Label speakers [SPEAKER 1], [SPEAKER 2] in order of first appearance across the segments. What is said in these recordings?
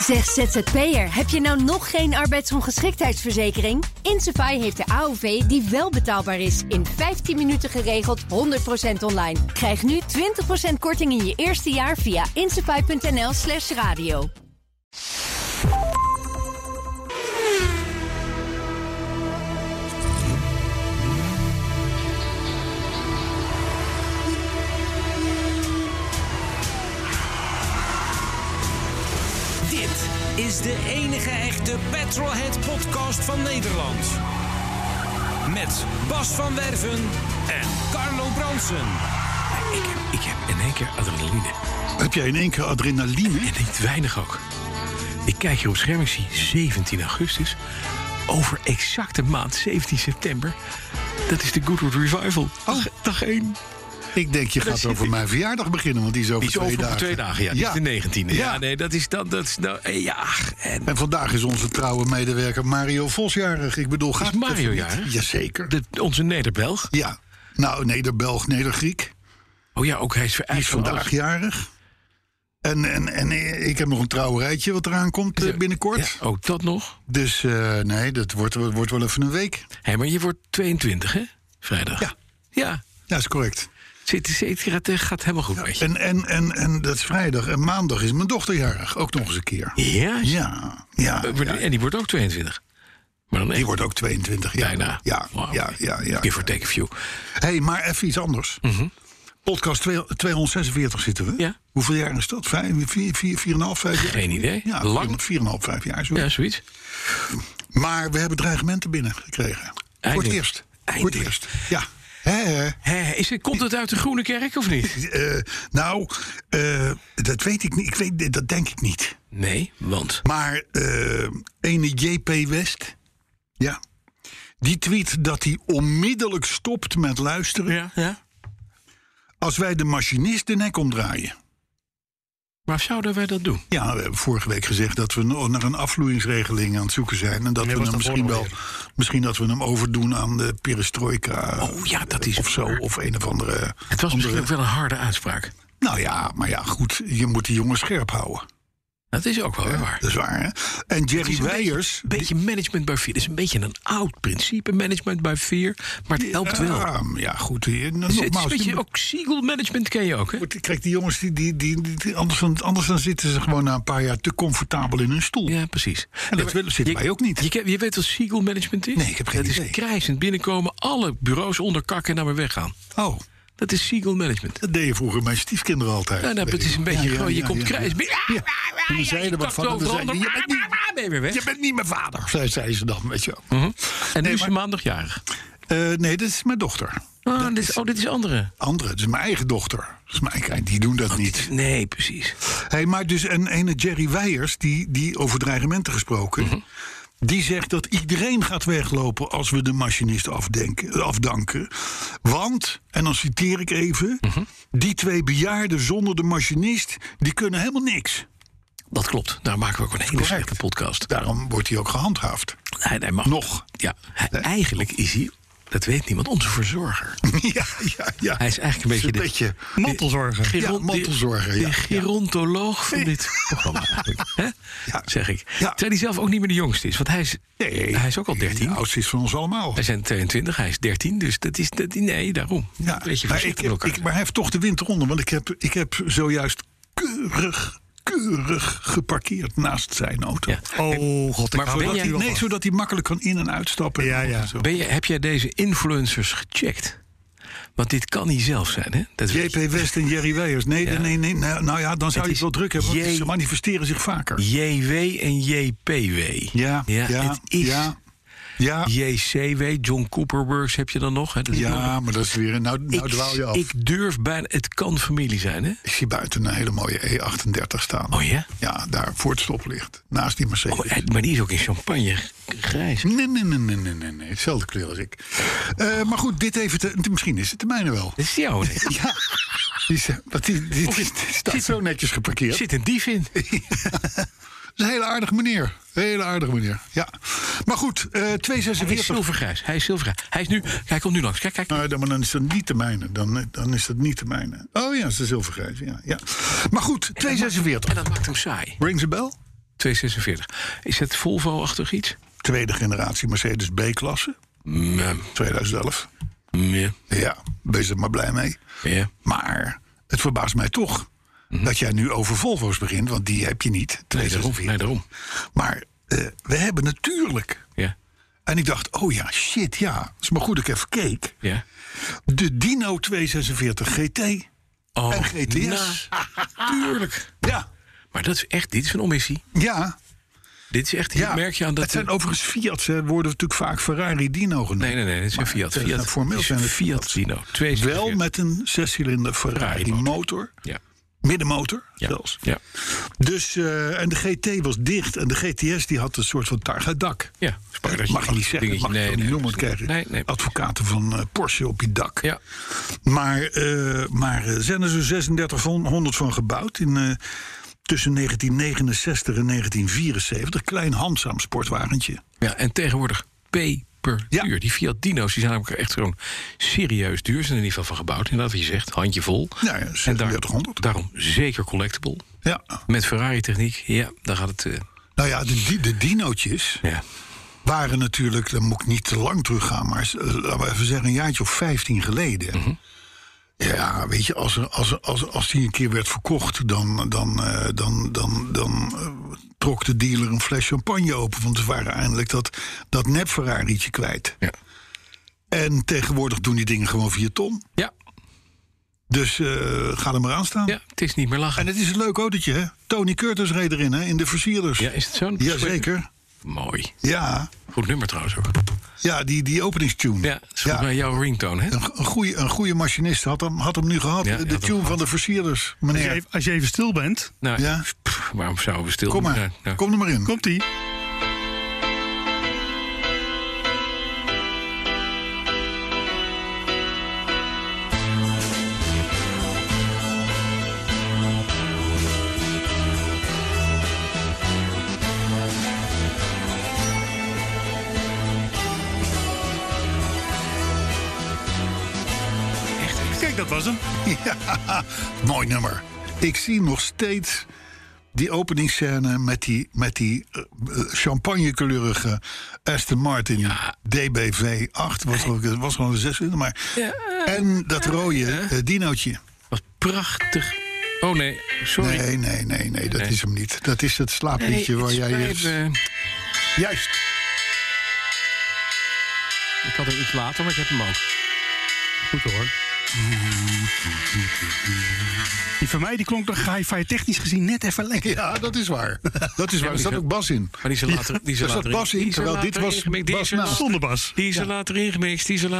[SPEAKER 1] Zeg ZZP'er, heb je nou nog geen arbeidsongeschiktheidsverzekering? Insafai heeft de AOV die wel betaalbaar is. In 15 minuten geregeld, 100% online. Krijg nu 20% korting in je eerste jaar via insafai.nl/radio.
[SPEAKER 2] Is de enige echte Petrolhead-podcast van Nederland. Met Bas van Werven en Carlo Bronsen.
[SPEAKER 3] Ik heb in één keer adrenaline.
[SPEAKER 4] Heb jij in één keer adrenaline?
[SPEAKER 3] En niet weinig ook. Ik kijk hier op scherm, ik zie 17 augustus. Over exact een maand, 17 september. Dat is de Goodwood Revival. Dag 1.
[SPEAKER 4] Ik denk, je gaat over mijn verjaardag beginnen, want die is over 2 dagen.
[SPEAKER 3] 2 dagen, ja. Die is de 19e. Ja, nee, dat is dan...
[SPEAKER 4] En vandaag is onze trouwe medewerker Mario Vos jarig. Ik bedoel, gaat
[SPEAKER 3] is Mario jarig?
[SPEAKER 4] Jazeker.
[SPEAKER 3] Onze Nederbelg?
[SPEAKER 4] Ja. Nou, Nederbelg, Nedergriek.
[SPEAKER 3] Oh ja, ook hij is
[SPEAKER 4] Die is vandaag jarig. En ik heb nog een trouwerijtje wat eraan komt binnenkort.
[SPEAKER 3] Ja, ook dat nog?
[SPEAKER 4] Dus nee, dat wordt wel even een week.
[SPEAKER 3] Hé, maar je wordt 22, hè? Vrijdag.
[SPEAKER 4] Ja.
[SPEAKER 3] Ja.
[SPEAKER 4] Dat is correct.
[SPEAKER 3] Het gaat helemaal goed, weet je.
[SPEAKER 4] En dat is vrijdag. En maandag is mijn dochter jarig. Ook nog eens een keer.
[SPEAKER 3] Ja?
[SPEAKER 4] Ja.
[SPEAKER 3] En die wordt ook 22. Maar dan
[SPEAKER 4] die wordt ook 22. Ja.
[SPEAKER 3] Bijna.
[SPEAKER 4] Ja.
[SPEAKER 3] Wow.
[SPEAKER 4] Ja.
[SPEAKER 3] Give or take a few.
[SPEAKER 4] Hey, maar even iets anders.
[SPEAKER 3] Mm-hmm.
[SPEAKER 4] Podcast 246 zitten we.
[SPEAKER 3] Ja.
[SPEAKER 4] Hoeveel jaar is dat? 4,5, 5 jaar?
[SPEAKER 3] Geen idee.
[SPEAKER 4] Ja,
[SPEAKER 3] lang.
[SPEAKER 4] 4,5, 5 jaar. Zo.
[SPEAKER 3] Ja, zoiets.
[SPEAKER 4] Maar we hebben dreigementen binnengekregen. Voor het eerst. Ja.
[SPEAKER 3] Komt het uit de Groene Kerk of niet?
[SPEAKER 4] Dat weet ik niet. Dat denk ik niet.
[SPEAKER 3] Nee, want?
[SPEAKER 4] Maar ene JP West, ja, die tweet dat hij onmiddellijk stopt met luisteren.
[SPEAKER 3] Ja.
[SPEAKER 4] Als wij de machinist de nek omdraaien.
[SPEAKER 3] Maar zouden wij dat doen?
[SPEAKER 4] Ja, we hebben vorige week gezegd dat we naar een afvloeingsregeling aan het zoeken zijn. En dat we hem misschien dat we hem overdoen aan de perestroika.
[SPEAKER 3] Oh ja, dat is
[SPEAKER 4] of zo.
[SPEAKER 3] waar.
[SPEAKER 4] Of een of andere.
[SPEAKER 3] Het was misschien ook wel een harde uitspraak.
[SPEAKER 4] Nou ja, maar ja, goed. Je moet die jongen scherp houden.
[SPEAKER 3] Dat is ook wel weer waar.
[SPEAKER 4] Dat is waar, hè? En Jerry Wijers...
[SPEAKER 3] Een beetje management by fear. Dat is een beetje een oud principe, management by fear. Maar het helpt wel.
[SPEAKER 4] Ja, goed.
[SPEAKER 3] Het is een beetje ook Siegel management ken je ook, hè?
[SPEAKER 4] Kijk, die jongens, die anders dan zitten ze gewoon na een paar jaar te comfortabel in hun stoel.
[SPEAKER 3] Ja, precies.
[SPEAKER 4] En dat zitten wij ook niet.
[SPEAKER 3] Je weet wat Siegel management is?
[SPEAKER 4] Nee, ik heb geen idee.
[SPEAKER 3] Dat is krijzend binnenkomen, alle bureaus onderkakken en naar weer weggaan.
[SPEAKER 4] Oh.
[SPEAKER 3] Dat is Siegel management.
[SPEAKER 4] Dat deed je vroeger mijn stiefkinderen altijd.
[SPEAKER 3] Ja, het is een beetje je komt krijs.
[SPEAKER 4] Ja. En dan zeiden wat van je bent niet mijn vader, zei ze dan, weet je wel.
[SPEAKER 3] Uh-huh. En nu is ze maandagjarig.
[SPEAKER 4] Nee, dit is mijn dochter.
[SPEAKER 3] Dit is andere.
[SPEAKER 4] Andere, het is mijn eigen dochter. Kijk, die doen dat niet.
[SPEAKER 3] Nee, precies.
[SPEAKER 4] Hey, maar dus ene Jerry Wijers, die over dreigementen gesproken... Uh-huh. Die zegt dat iedereen gaat weglopen als we de machinist afdanken. Want, en dan citeer ik even... Uh-huh. Die 2 bejaarden zonder de machinist, die kunnen helemaal niks.
[SPEAKER 3] Dat klopt. Daar maken we ook een hele slechte podcast.
[SPEAKER 4] Daarom wordt hij ook gehandhaafd.
[SPEAKER 3] Hij mag nog. Ja, eigenlijk is hij... Dat weet niemand, onze verzorger.
[SPEAKER 4] Ja.
[SPEAKER 3] Hij is eigenlijk een beetje
[SPEAKER 4] mantelzorger. Mantelzorger,
[SPEAKER 3] de gerontoloog van dit programma eigenlijk.
[SPEAKER 4] Ja.
[SPEAKER 3] Zeg ik.
[SPEAKER 4] Ja.
[SPEAKER 3] Terwijl hij zelf ook niet meer de jongste is. Want hij is ook al 13.
[SPEAKER 4] De oudste is van ons allemaal.
[SPEAKER 3] Wij zijn 22, hij is 13. Dus dat is... Nee, daarom.
[SPEAKER 4] Ja.
[SPEAKER 3] Een beetje voorzichtig met elkaar.
[SPEAKER 4] Maar hij heeft toch de wind eronder. Want ik heb zojuist keurig geparkeerd naast zijn auto.
[SPEAKER 3] Ja.
[SPEAKER 4] Oh god, zodat hij makkelijk kan in- en uitstappen.
[SPEAKER 3] Ja. Heb jij deze influencers gecheckt? Want dit kan niet zelf zijn, hè? Dat
[SPEAKER 4] JP West en Jerry Wijers. Nee. Nou ja, dan zou je het wel druk hebben. Want ze manifesteren zich vaker.
[SPEAKER 3] JW en JPW.
[SPEAKER 4] Ja.
[SPEAKER 3] Het is... Ja. JCW, John Cooper Works heb je dan nog. Hè?
[SPEAKER 4] Maar dat is weer... Nou dwaal je af.
[SPEAKER 3] Ik durf bijna... Het kan familie zijn, hè?
[SPEAKER 4] Ik zie buiten een hele mooie E38 staan.
[SPEAKER 3] Oh ja?
[SPEAKER 4] Ja, daar voor het stoplicht. Naast die Mercedes.
[SPEAKER 3] Maar die is ook in champagne grijs.
[SPEAKER 4] Nee. Hetzelfde kleur als ik. Maar goed, dit even... Misschien is het de mijne wel.
[SPEAKER 3] Dat is jou, hè?
[SPEAKER 4] Ja. Die staat zo netjes geparkeerd.
[SPEAKER 3] Zit een dief in.
[SPEAKER 4] Een hele aardige meneer. Ja. Maar goed, 246.
[SPEAKER 3] Hij is zilvergrijs. Hij komt nu langs. Kijk.
[SPEAKER 4] Maar dan is dat niet de mijne. Dan is dat niet de mijne. Oh ja, het is de zilvergrijs. Ja. Maar goed, 246.
[SPEAKER 3] En dat maakt hem saai.
[SPEAKER 4] Rings a bell?
[SPEAKER 3] 246. Is het Volvo-achtig iets?
[SPEAKER 4] Tweede generatie Mercedes B-klasse. 2011. Ja, wees er maar blij mee.
[SPEAKER 3] Ja.
[SPEAKER 4] Maar het verbaast mij toch dat jij nu over Volvo's begint, want die heb je niet.
[SPEAKER 3] Nee, daarom.
[SPEAKER 4] Maar we hebben natuurlijk...
[SPEAKER 3] Ja.
[SPEAKER 4] En ik dacht, oh ja, shit, ja. Het is maar goed dat ik even keek.
[SPEAKER 3] Ja.
[SPEAKER 4] De Dino 246 GT en GTS.
[SPEAKER 3] Tuurlijk.
[SPEAKER 4] Ja.
[SPEAKER 3] Maar dat is echt, dit is een omissie.
[SPEAKER 4] Ja.
[SPEAKER 3] Dit is echt, hier merk je aan dat...
[SPEAKER 4] Het zijn overigens Fiat, ze worden natuurlijk vaak Ferrari Dino genoemd.
[SPEAKER 3] Nee, dit zijn Fiat.
[SPEAKER 4] Formeel zijn het
[SPEAKER 3] Fiat Dino.
[SPEAKER 4] Wel met een 6-cilinder Ferrari motor.
[SPEAKER 3] Ja.
[SPEAKER 4] Middenmotor zelfs.
[SPEAKER 3] Ja.
[SPEAKER 4] Dus, en de GT was dicht. En de GTS die had een soort van Targa-dak.
[SPEAKER 3] Ja.
[SPEAKER 4] Dat mag je niet zeggen. Dat mag je niet noemen. Krijgen advocaten van Porsche op je dak.
[SPEAKER 3] Ja.
[SPEAKER 4] Maar zijn er zo'n 3600 van gebouwd tussen 1969 en 1974. Klein handzaam sportwagentje.
[SPEAKER 3] Ja, en tegenwoordig peperduur. Ja. Die Fiat Dino's die zijn namelijk echt gewoon serieus duur. Ze zijn er in ieder geval van gebouwd. Inderdaad, wat je zegt, handje vol.
[SPEAKER 4] Ja, 3600.
[SPEAKER 3] Daarom zeker collectible. Ja. Met Ferrari-techniek, ja, daar gaat het...
[SPEAKER 4] Nou ja, de Dino'tjes waren natuurlijk... Dan moet ik niet te lang teruggaan, maar laten we even zeggen... een jaartje of 15 geleden... Ja, weet je, als die een keer werd verkocht... dan trok de dealer een fles champagne open. Want ze waren eindelijk dat nep Ferrari'tje kwijt. Ja. En tegenwoordig doen die dingen gewoon 4 ton. Ja. Dus ga er maar aan staan.
[SPEAKER 3] Ja, het is niet meer lachen.
[SPEAKER 4] En het is een leuk autootje, hè? Tony Curtis reed erin, hè? In de versierders.
[SPEAKER 3] Ja, is het zo?
[SPEAKER 4] Jazeker.
[SPEAKER 3] Mooi.
[SPEAKER 4] Ja.
[SPEAKER 3] Goed nummer trouwens ook.
[SPEAKER 4] Ja, die openingstune.
[SPEAKER 3] Ja, dat is volgens mij jouw ringtone, hè?
[SPEAKER 4] Een goede machinist had hem nu gehad. Ja, de tune van de versierders, meneer.
[SPEAKER 5] Als je even stil bent.
[SPEAKER 3] Nou, ja. Waarom zouden we stil
[SPEAKER 4] zijn? Kom maar, kom er maar in.
[SPEAKER 5] Komt-ie. Dat was hem.
[SPEAKER 4] Ja, mooi nummer. Ik zie nog steeds die openingsscène met die champagnekleurige Aston Martin DBV8. Was gewoon een 26, maar... Ja, en dat rode Dino'tje.
[SPEAKER 3] Wat prachtig. Oh nee, sorry.
[SPEAKER 4] Nee, dat is hem niet. Dat is het slaapliedje waar jij... Juist.
[SPEAKER 3] Ik had hem iets later, maar ik heb hem ook.
[SPEAKER 5] Goed hoor. Die van mij die klonk nog hi-fi technisch gezien net even lekker.
[SPEAKER 4] Ja, dat is waar. Dat is waar. Er zat ook bas in.
[SPEAKER 3] Maar die is later
[SPEAKER 4] bas in, terwijl dit was bas naast.
[SPEAKER 5] Zonder bas.
[SPEAKER 3] Die is er later ingemixt. Nee,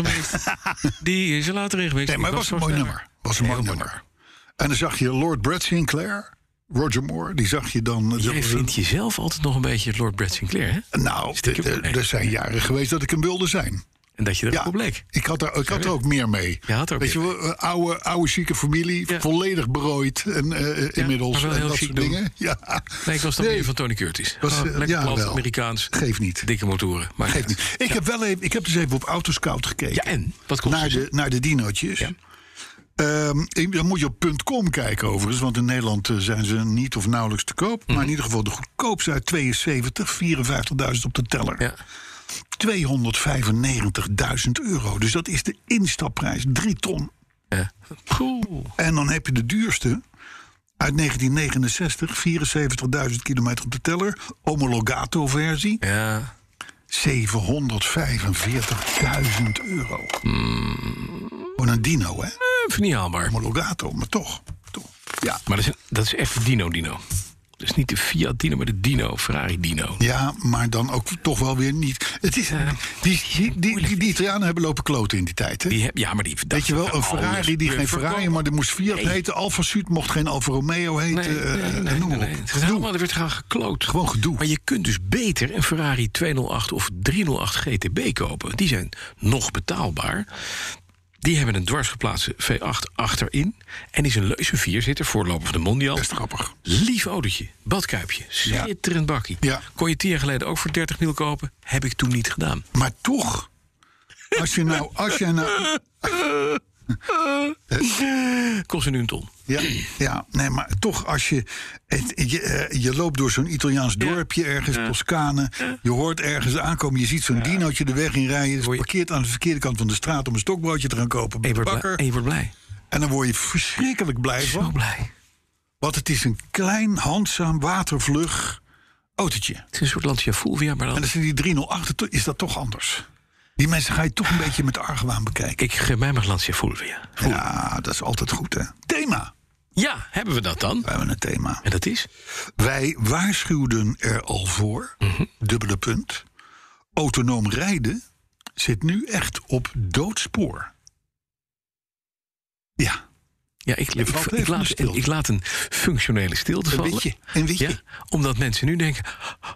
[SPEAKER 4] maar het was een mooi nummer. En dan zag je Lord Brett Sinclair, Roger Moore, die zag je dan...
[SPEAKER 3] Jij vindt jezelf altijd nog een beetje Lord Brett Sinclair, hè?
[SPEAKER 4] Nou, er zijn jaren geweest dat ik hem wilde zijn.
[SPEAKER 3] En dat je er op bleek.
[SPEAKER 4] Ik had er ook meer mee. Weet je wel, oude chique familie, volledig berooid en inmiddels.
[SPEAKER 3] Maar wel heel
[SPEAKER 4] dat
[SPEAKER 3] chic
[SPEAKER 4] soort dingen. Ja.
[SPEAKER 3] Nee, ik was dan meer van Tony Curtis. Lekker plat, Amerikaans.
[SPEAKER 4] Geef niet.
[SPEAKER 3] Dikke motoren. Maar
[SPEAKER 4] geef niet. Ik heb dus even op Autoscout gekeken.
[SPEAKER 3] Ja, en? Wat kost
[SPEAKER 4] naar de Dino'tjes. Ja. Dan moet je op .com kijken overigens, want in Nederland zijn ze niet of nauwelijks te koop. Maar in ieder geval de goedkoopste uit 72, 54.000 op de teller. Ja. €295.000. Dus dat is de instapprijs, 3 ton.
[SPEAKER 3] Ja. Cool.
[SPEAKER 4] En dan heb je de duurste uit 1969, 74.000 kilometer op de teller. Homologato versie.
[SPEAKER 3] Ja.
[SPEAKER 4] €745.000. Voor een Dino, hè?
[SPEAKER 3] Even niet haalbaar.
[SPEAKER 4] Homologato, maar toch. Ja.
[SPEAKER 3] Maar dat is echt Dino. Dus niet de Fiat Dino, maar de Dino, Ferrari Dino.
[SPEAKER 4] Ja, maar dan ook toch wel weer niet. Het is, die Italianen hebben lopen kloten in die tijd. Hè? Weet je wel, een Ferrari die geen Ferrari, maar er moest Fiat heten. Alfa Sud mocht geen Alfa Romeo heten.
[SPEAKER 3] Nee. Er werd gaan gekloot.
[SPEAKER 4] Gewoon gedoe.
[SPEAKER 3] Maar je kunt dus beter een Ferrari 208 of 308 GTB kopen. Die zijn nog betaalbaar. Die hebben een dwarsgeplaatste V8 achterin. En is een 4-zitter, voorloper van de Mondial.
[SPEAKER 4] Best grappig.
[SPEAKER 3] Lief autootje, badkuipje, schitterend bakkie. Ja. Kon je 10 jaar geleden ook voor 30 mil kopen? Heb ik toen niet gedaan.
[SPEAKER 4] Maar toch, als je nou
[SPEAKER 3] Kost nu een ton.
[SPEAKER 4] Ja, nee, maar toch als je... Je loopt door zo'n Italiaans dorpje ergens, Toscane. Je hoort ergens aankomen, je ziet zo'n dinootje de weg in rijden. Is parkeert aan de verkeerde kant van de straat om een stokbroodje te gaan kopen bij de bakker.
[SPEAKER 3] En je wordt blij.
[SPEAKER 4] En dan word je verschrikkelijk blij van.
[SPEAKER 3] Zo blij.
[SPEAKER 4] Want het is een klein, handzaam, watervlug autootje.
[SPEAKER 3] Het is een soort Lancia Fulvia, maar dan...
[SPEAKER 4] En als je die 308, is dat toch anders. Die mensen ga je toch een beetje met argwaan bekijken.
[SPEAKER 3] Ik geef mij maar Lancia Fulvia.
[SPEAKER 4] Ja, dat is altijd goed, hè. Thema.
[SPEAKER 3] Ja, hebben we dat dan?
[SPEAKER 4] We hebben een thema.
[SPEAKER 3] En dat is?
[SPEAKER 4] Wij waarschuwden er al voor, dubbele punt. Autonoom rijden zit nu echt op doodspoor. Ja.
[SPEAKER 3] Ja, ik laat een functionele stilte vallen.
[SPEAKER 4] Een witje.
[SPEAKER 3] Ja, omdat mensen nu denken...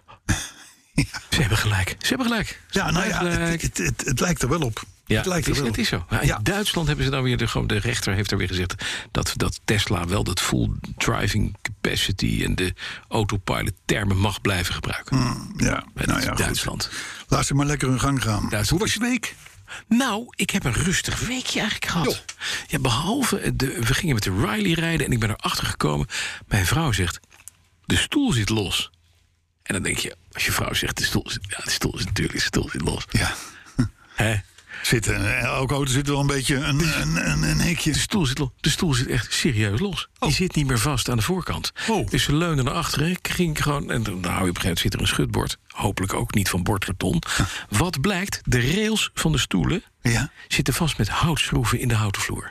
[SPEAKER 3] Ze hebben gelijk.
[SPEAKER 4] Ja, nou ja, het lijkt er wel op.
[SPEAKER 3] Ja, het is zo. Ja, in Duitsland hebben ze dan weer... De rechter heeft er weer gezegd... dat Tesla wel dat full driving capacity... en de autopilot termen mag blijven gebruiken.
[SPEAKER 4] Duitsland. Goed. Laat ze maar lekker hun gang gaan. Hoe was je week?
[SPEAKER 3] Nou, ik heb een rustig weekje eigenlijk gehad. Ja, behalve... we gingen met de Riley rijden... en ik ben erachter gekomen... Mijn vrouw zegt... De stoel zit los. En dan denk je... Als je vrouw zegt... De stoel zit los.
[SPEAKER 4] Ja.
[SPEAKER 3] Hè?
[SPEAKER 4] Elke auto zit wel een beetje een hekje.
[SPEAKER 3] De stoel zit echt serieus los. Die zit niet meer vast aan de voorkant. Dus ze leunen naar achteren. Ging gewoon, en dan hou je op een gegeven moment zit er een schutbord. Hopelijk ook niet van bordkarton. Wat blijkt? De rails van de stoelen zitten vast met houtschroeven in de houten vloer.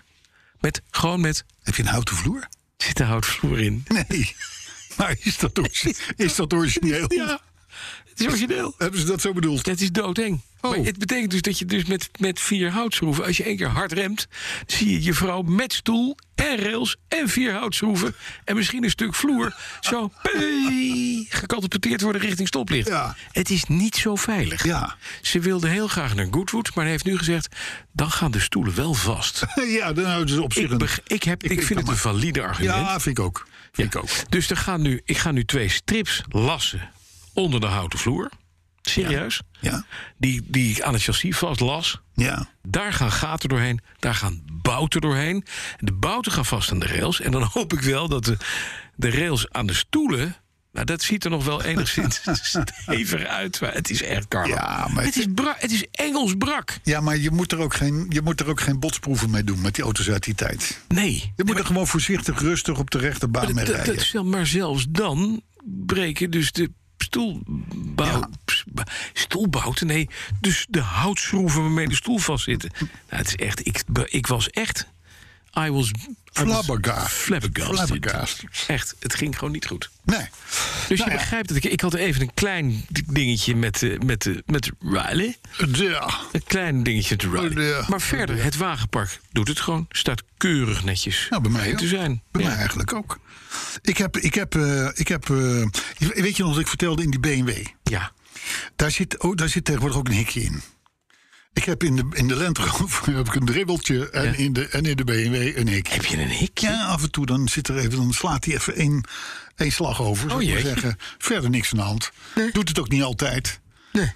[SPEAKER 3] Heb
[SPEAKER 4] je een houten vloer?
[SPEAKER 3] Zit een houten vloer in?
[SPEAKER 4] Nee. Maar is dat origineel?
[SPEAKER 3] Ja. Het is origineel.
[SPEAKER 4] Hebben ze dat zo bedoeld?
[SPEAKER 3] Het is doodeng. Maar het betekent dus dat je dus met 4 houtschroeven... als je 1 keer hard remt... zie je je vrouw met stoel en rails en 4 houtschroeven... en misschien een stuk vloer... zo gekatapulteerd worden richting stoplicht. Ja. Het is niet zo veilig.
[SPEAKER 4] Ja.
[SPEAKER 3] Ze wilde heel graag naar Goodwood... maar heeft nu gezegd... dan gaan de stoelen wel vast.
[SPEAKER 4] Ja, dan houden ze op zich
[SPEAKER 3] ik vind het een valide argument.
[SPEAKER 4] Ja, vind ik ook.
[SPEAKER 3] Dus ik ga nu 2 strips lassen... onder de houten vloer. Serieus?
[SPEAKER 4] Ja.
[SPEAKER 3] Die aan het chassis vast las.
[SPEAKER 4] Ja.
[SPEAKER 3] Daar gaan gaten doorheen. Daar gaan bouten doorheen. De bouten gaan vast aan de rails. En dan hoop ik wel dat de rails aan de stoelen... Nou, dat ziet er nog wel enigszins stevig uit. Maar het is echt karma. Ja, maar het is Engels brak.
[SPEAKER 4] Ja, maar je moet er ook geen botsproeven mee doen met die auto's uit die tijd.
[SPEAKER 3] Nee.
[SPEAKER 4] Je moet er gewoon voorzichtig, rustig op de rechte baan mee rijden.
[SPEAKER 3] Maar zelfs dan breken dus de stoelbouten, nee, dus de houtschroeven waarmee de stoel vastzitten. Nou, het is echt, ik was echt... I was flabbergasted. Echt, het ging gewoon niet goed.
[SPEAKER 4] Nee.
[SPEAKER 3] Dus je begrijpt dat ik had even een klein dingetje met Riley.
[SPEAKER 4] Ja.
[SPEAKER 3] Een klein dingetje met Riley. Ja. Maar verder, het wagenpark doet het gewoon. Staat keurig netjes.
[SPEAKER 4] Nou, bij mij
[SPEAKER 3] te zijn.
[SPEAKER 4] Bij mij eigenlijk ook. Ik heb weet je nog wat ik vertelde in die BMW?
[SPEAKER 3] Ja.
[SPEAKER 4] Daar zit tegenwoordig ook een hekje in. Ik heb in de Land Rover heb ik een dribbeltje en in de BMW een hekje.
[SPEAKER 3] Heb je een hekje?
[SPEAKER 4] Ja, af en toe dan slaat hij even één slag over, zou ik maar zeggen. Verder niks aan de hand. Nee. Doet het ook niet altijd.
[SPEAKER 3] Nee.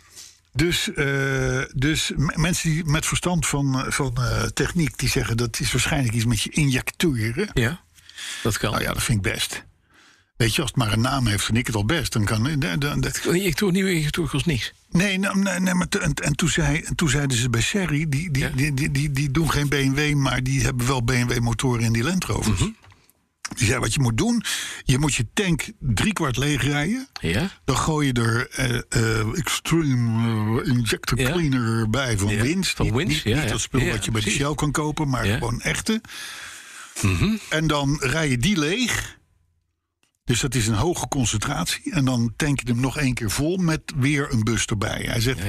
[SPEAKER 4] Dus mensen die met verstand van techniek, die zeggen dat is waarschijnlijk iets met je injecteuren.
[SPEAKER 3] Ja, dat kan.
[SPEAKER 4] Nou ja, dat vind ik best. Weet je, als het maar een naam heeft, vind ik het al best. Dan kan
[SPEAKER 3] ik doe nieuwe injecteuren niks.
[SPEAKER 4] Nee, maar toen zeiden ze bij Sherry, die doen geen BMW, maar die hebben wel BMW-motoren in die Land Rovers. Mm-hmm. Die zei, wat je moet doen, je moet je tank 3/4 leeg rijden.
[SPEAKER 3] Ja?
[SPEAKER 4] Dan gooi je er Extreme Injector Cleaner bij van Wins. Niet dat spul wat je bij de Shell kan kopen, maar gewoon echte.
[SPEAKER 3] Mm-hmm.
[SPEAKER 4] En dan rij je die leeg. Dus dat is een hoge concentratie. En dan tank je hem nog 1 keer vol met weer een bus erbij. Hij zegt,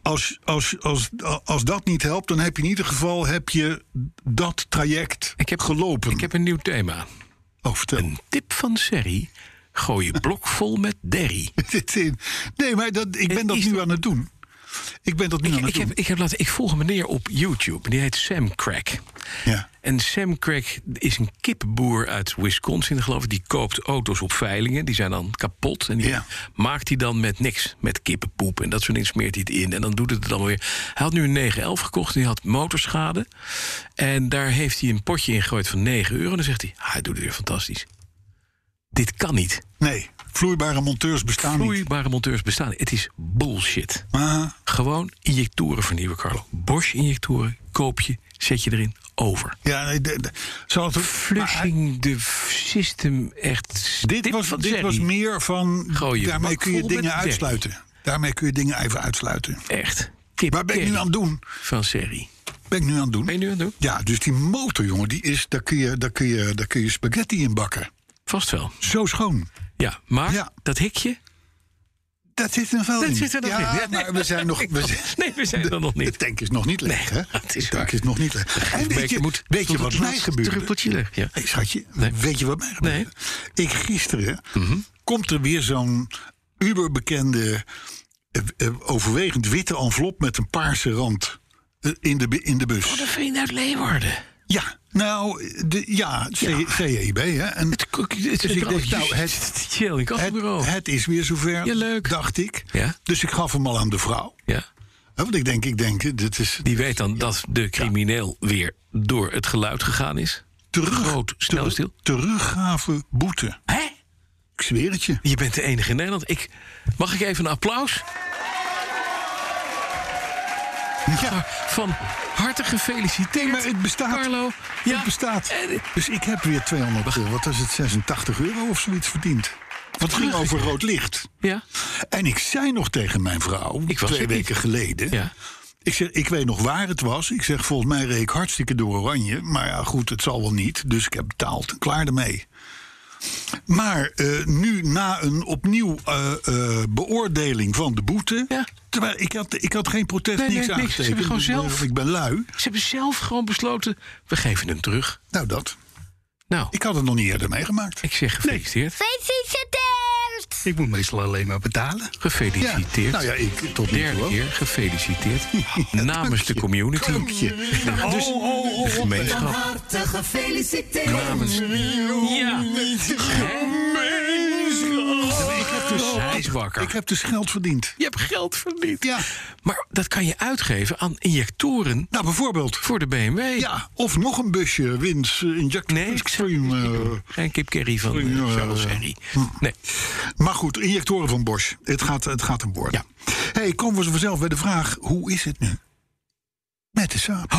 [SPEAKER 4] als dat niet helpt, dan heb je in ieder geval dat traject gelopen.
[SPEAKER 3] Ik heb een nieuw thema.
[SPEAKER 4] Oh, vertel.
[SPEAKER 3] Een tip van Sherry. Gooi je blok vol met derry.
[SPEAKER 4] Nee, maar ik ben dat nu aan het doen. Ik ben dat nu aan het doen.
[SPEAKER 3] Ik volg een meneer op YouTube. Die heet Sam Crack.
[SPEAKER 4] Ja.
[SPEAKER 3] En Sam Crack is een kippenboer uit Wisconsin, geloof ik. Die koopt auto's op veilingen. Die zijn dan kapot. En die maakt hij dan met niks. Met kippenpoep. En dat soort dingen smeert hij het in. En dan doet het dan weer. Hij had nu een 911 gekocht. En die had motorschade. En daar heeft hij een potje in gegooid van €9. En dan zegt hij doet het weer fantastisch. Dit kan niet.
[SPEAKER 4] Nee, vloeibare monteurs bestaan niet.
[SPEAKER 3] Vloeibare monteurs bestaan niet. Het is bullshit.
[SPEAKER 4] Aha.
[SPEAKER 3] Gewoon injectoren vernieuwen, Carlo. Bosch-injectoren, koop je, zet je erin, over.
[SPEAKER 4] Ja,
[SPEAKER 3] Flushing the system, echt.
[SPEAKER 4] Dit was meer van, daarmee kun je dingen uitsluiten. Daarmee kun je dingen even uitsluiten.
[SPEAKER 3] Echt.
[SPEAKER 4] Waar ben ik nu aan het doen?
[SPEAKER 3] Van serie.
[SPEAKER 4] Ben je nu aan het doen?
[SPEAKER 3] Ja,
[SPEAKER 4] dus die motor, jongen, daar kun je spaghetti in bakken.
[SPEAKER 3] Vast wel.
[SPEAKER 4] Zo schoon.
[SPEAKER 3] Ja, maar dat hikje...
[SPEAKER 4] Dat zit er wel in.
[SPEAKER 3] Dat zit er nog in.
[SPEAKER 4] Ja, maar we zijn nog...
[SPEAKER 3] we zijn er nog niet.
[SPEAKER 4] De tank is nog niet leeg, hè?
[SPEAKER 3] De
[SPEAKER 4] tank is nog niet leeg. En weet je wat mij gebeurde?
[SPEAKER 3] Druppeltje leeg, ja.
[SPEAKER 4] Hey, schatje, weet je wat mij gebeurde? Nee. Gisteren komt er weer zo'n uberbekende... overwegend witte envelop met een paarse rand in de bus.
[SPEAKER 3] Oh, dat vind je uit Leeuwarden.
[SPEAKER 4] Ja, nou, CEB, hè. En dus ik dacht, het is weer zover, leuk. Dacht ik. Ja. Dus ik gaf hem al aan de vrouw. Ja. Want ik denk, dit is...
[SPEAKER 3] Die weet dan dat de crimineel weer door het geluid gegaan is. Groot, snel stil.
[SPEAKER 4] Teruggave boete.
[SPEAKER 3] Hè?
[SPEAKER 4] Ik zweer het je.
[SPEAKER 3] Je bent de enige in Nederland. Mag ik even een applaus? Ja. Van harte gefeliciteerd.
[SPEAKER 4] Maar het bestaat.
[SPEAKER 3] Carlo.
[SPEAKER 4] Ja. Het bestaat. Dus ik heb weer 86 euro of zoiets verdiend. Wat ging over rood licht.
[SPEAKER 3] Ja.
[SPEAKER 4] En ik zei nog tegen mijn vrouw, 2 weken geleden... Ja. Ik zeg, ik weet nog waar het was. Ik zeg, volgens mij reed ik hartstikke door oranje. Maar ja, goed, het zal wel niet. Dus ik heb betaald en klaar ermee. Maar nu na een opnieuw beoordeling van de boete... Ja. Terwijl ik had geen protest, niks aangetekend. Dus ik ben lui.
[SPEAKER 3] Ze hebben zelf gewoon besloten, we geven hem terug.
[SPEAKER 4] Nou, dat. Ik had het nog niet eerder meegemaakt.
[SPEAKER 3] Ik zeg gefeliciteerd.
[SPEAKER 5] Gefeliciteerd! Ik moet meestal alleen maar betalen.
[SPEAKER 3] Gefeliciteerd.
[SPEAKER 4] Ja. Nou ja, ik tot nu toe.
[SPEAKER 3] Derde keer gefeliciteerd. Namens de community. Dus de gemeenschap.
[SPEAKER 6] Van harte gefeliciteerd.
[SPEAKER 3] Namens... Ja. Hij is wakker.
[SPEAKER 4] Ik heb dus geld verdiend.
[SPEAKER 3] Je hebt geld verdiend.
[SPEAKER 4] Ja.
[SPEAKER 3] Maar dat kan je uitgeven aan injectoren.
[SPEAKER 4] Nou, bijvoorbeeld.
[SPEAKER 3] Voor de BMW.
[SPEAKER 4] Ja, of nog een busje Wins Injector Extreme.
[SPEAKER 3] Geen Kip Kerry van Charles Henry. Nee.
[SPEAKER 4] Maar goed, injectoren van Bosch. Het gaat hem worden. Ja. Hey, komen we vanzelf bij de vraag, hoe is het nu? Met de Saab.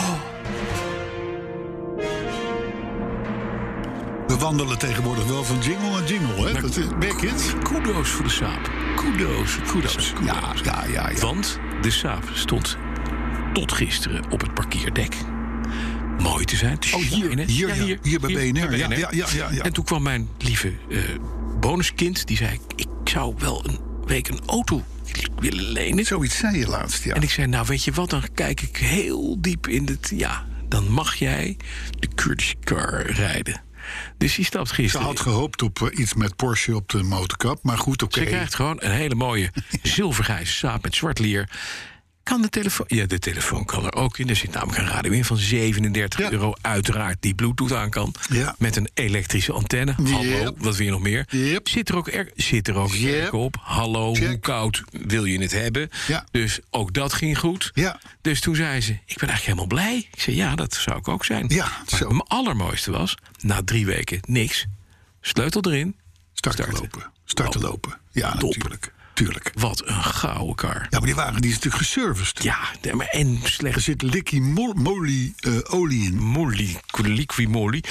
[SPEAKER 4] We wandelen tegenwoordig wel van jingle naar jingle, hè? Dat is Beckett.
[SPEAKER 3] Kudos voor de Saab. Kudos.
[SPEAKER 4] Ja.
[SPEAKER 3] Want de Saab stond tot gisteren op het parkeerdek. Mooi te zijn.
[SPEAKER 4] Hier bij BNR. Ja.
[SPEAKER 3] En toen kwam mijn lieve bonuskind. Die zei, ik zou wel een week een auto willen lenen.
[SPEAKER 4] Zoiets zei je laatst, ja.
[SPEAKER 3] En ik zei, nou weet je wat, dan kijk ik heel diep in het... Ja, dan mag jij de courtesy car rijden. Dus die stapt gisteren.
[SPEAKER 4] Ze had gehoopt op iets met Porsche op de motorkap, maar goed, oké.
[SPEAKER 3] Ze krijgt gewoon een hele mooie zilvergrijze Saab met zwart leer. Kan de telefoon... Ja, de telefoon kan er ook in. Er zit namelijk een radio in van €37. Uiteraard die Bluetooth aan kan. Ja. Met een elektrische antenne. Hallo, wat wil je nog meer?
[SPEAKER 4] Yep.
[SPEAKER 3] Zit er ook airco op? Hallo, hoe koud wil je het hebben? Ja. Dus ook dat ging goed. Ja. Dus toen zei ze, ik ben eigenlijk helemaal blij. Ik zei, ja, dat zou ik ook zijn.
[SPEAKER 4] Ja,
[SPEAKER 3] maar mijn allermooiste was, na 3 weken niks. Sleutel erin.
[SPEAKER 4] Starten lopen. Ja,
[SPEAKER 3] top.
[SPEAKER 4] Natuurlijk. Tuurlijk.
[SPEAKER 3] Wat een gouden kar.
[SPEAKER 4] Ja, maar die wagen die is natuurlijk geserviced.
[SPEAKER 3] Ja, maar en slecht.
[SPEAKER 4] Er zit liquimoly olie in.
[SPEAKER 3] Liquimoly.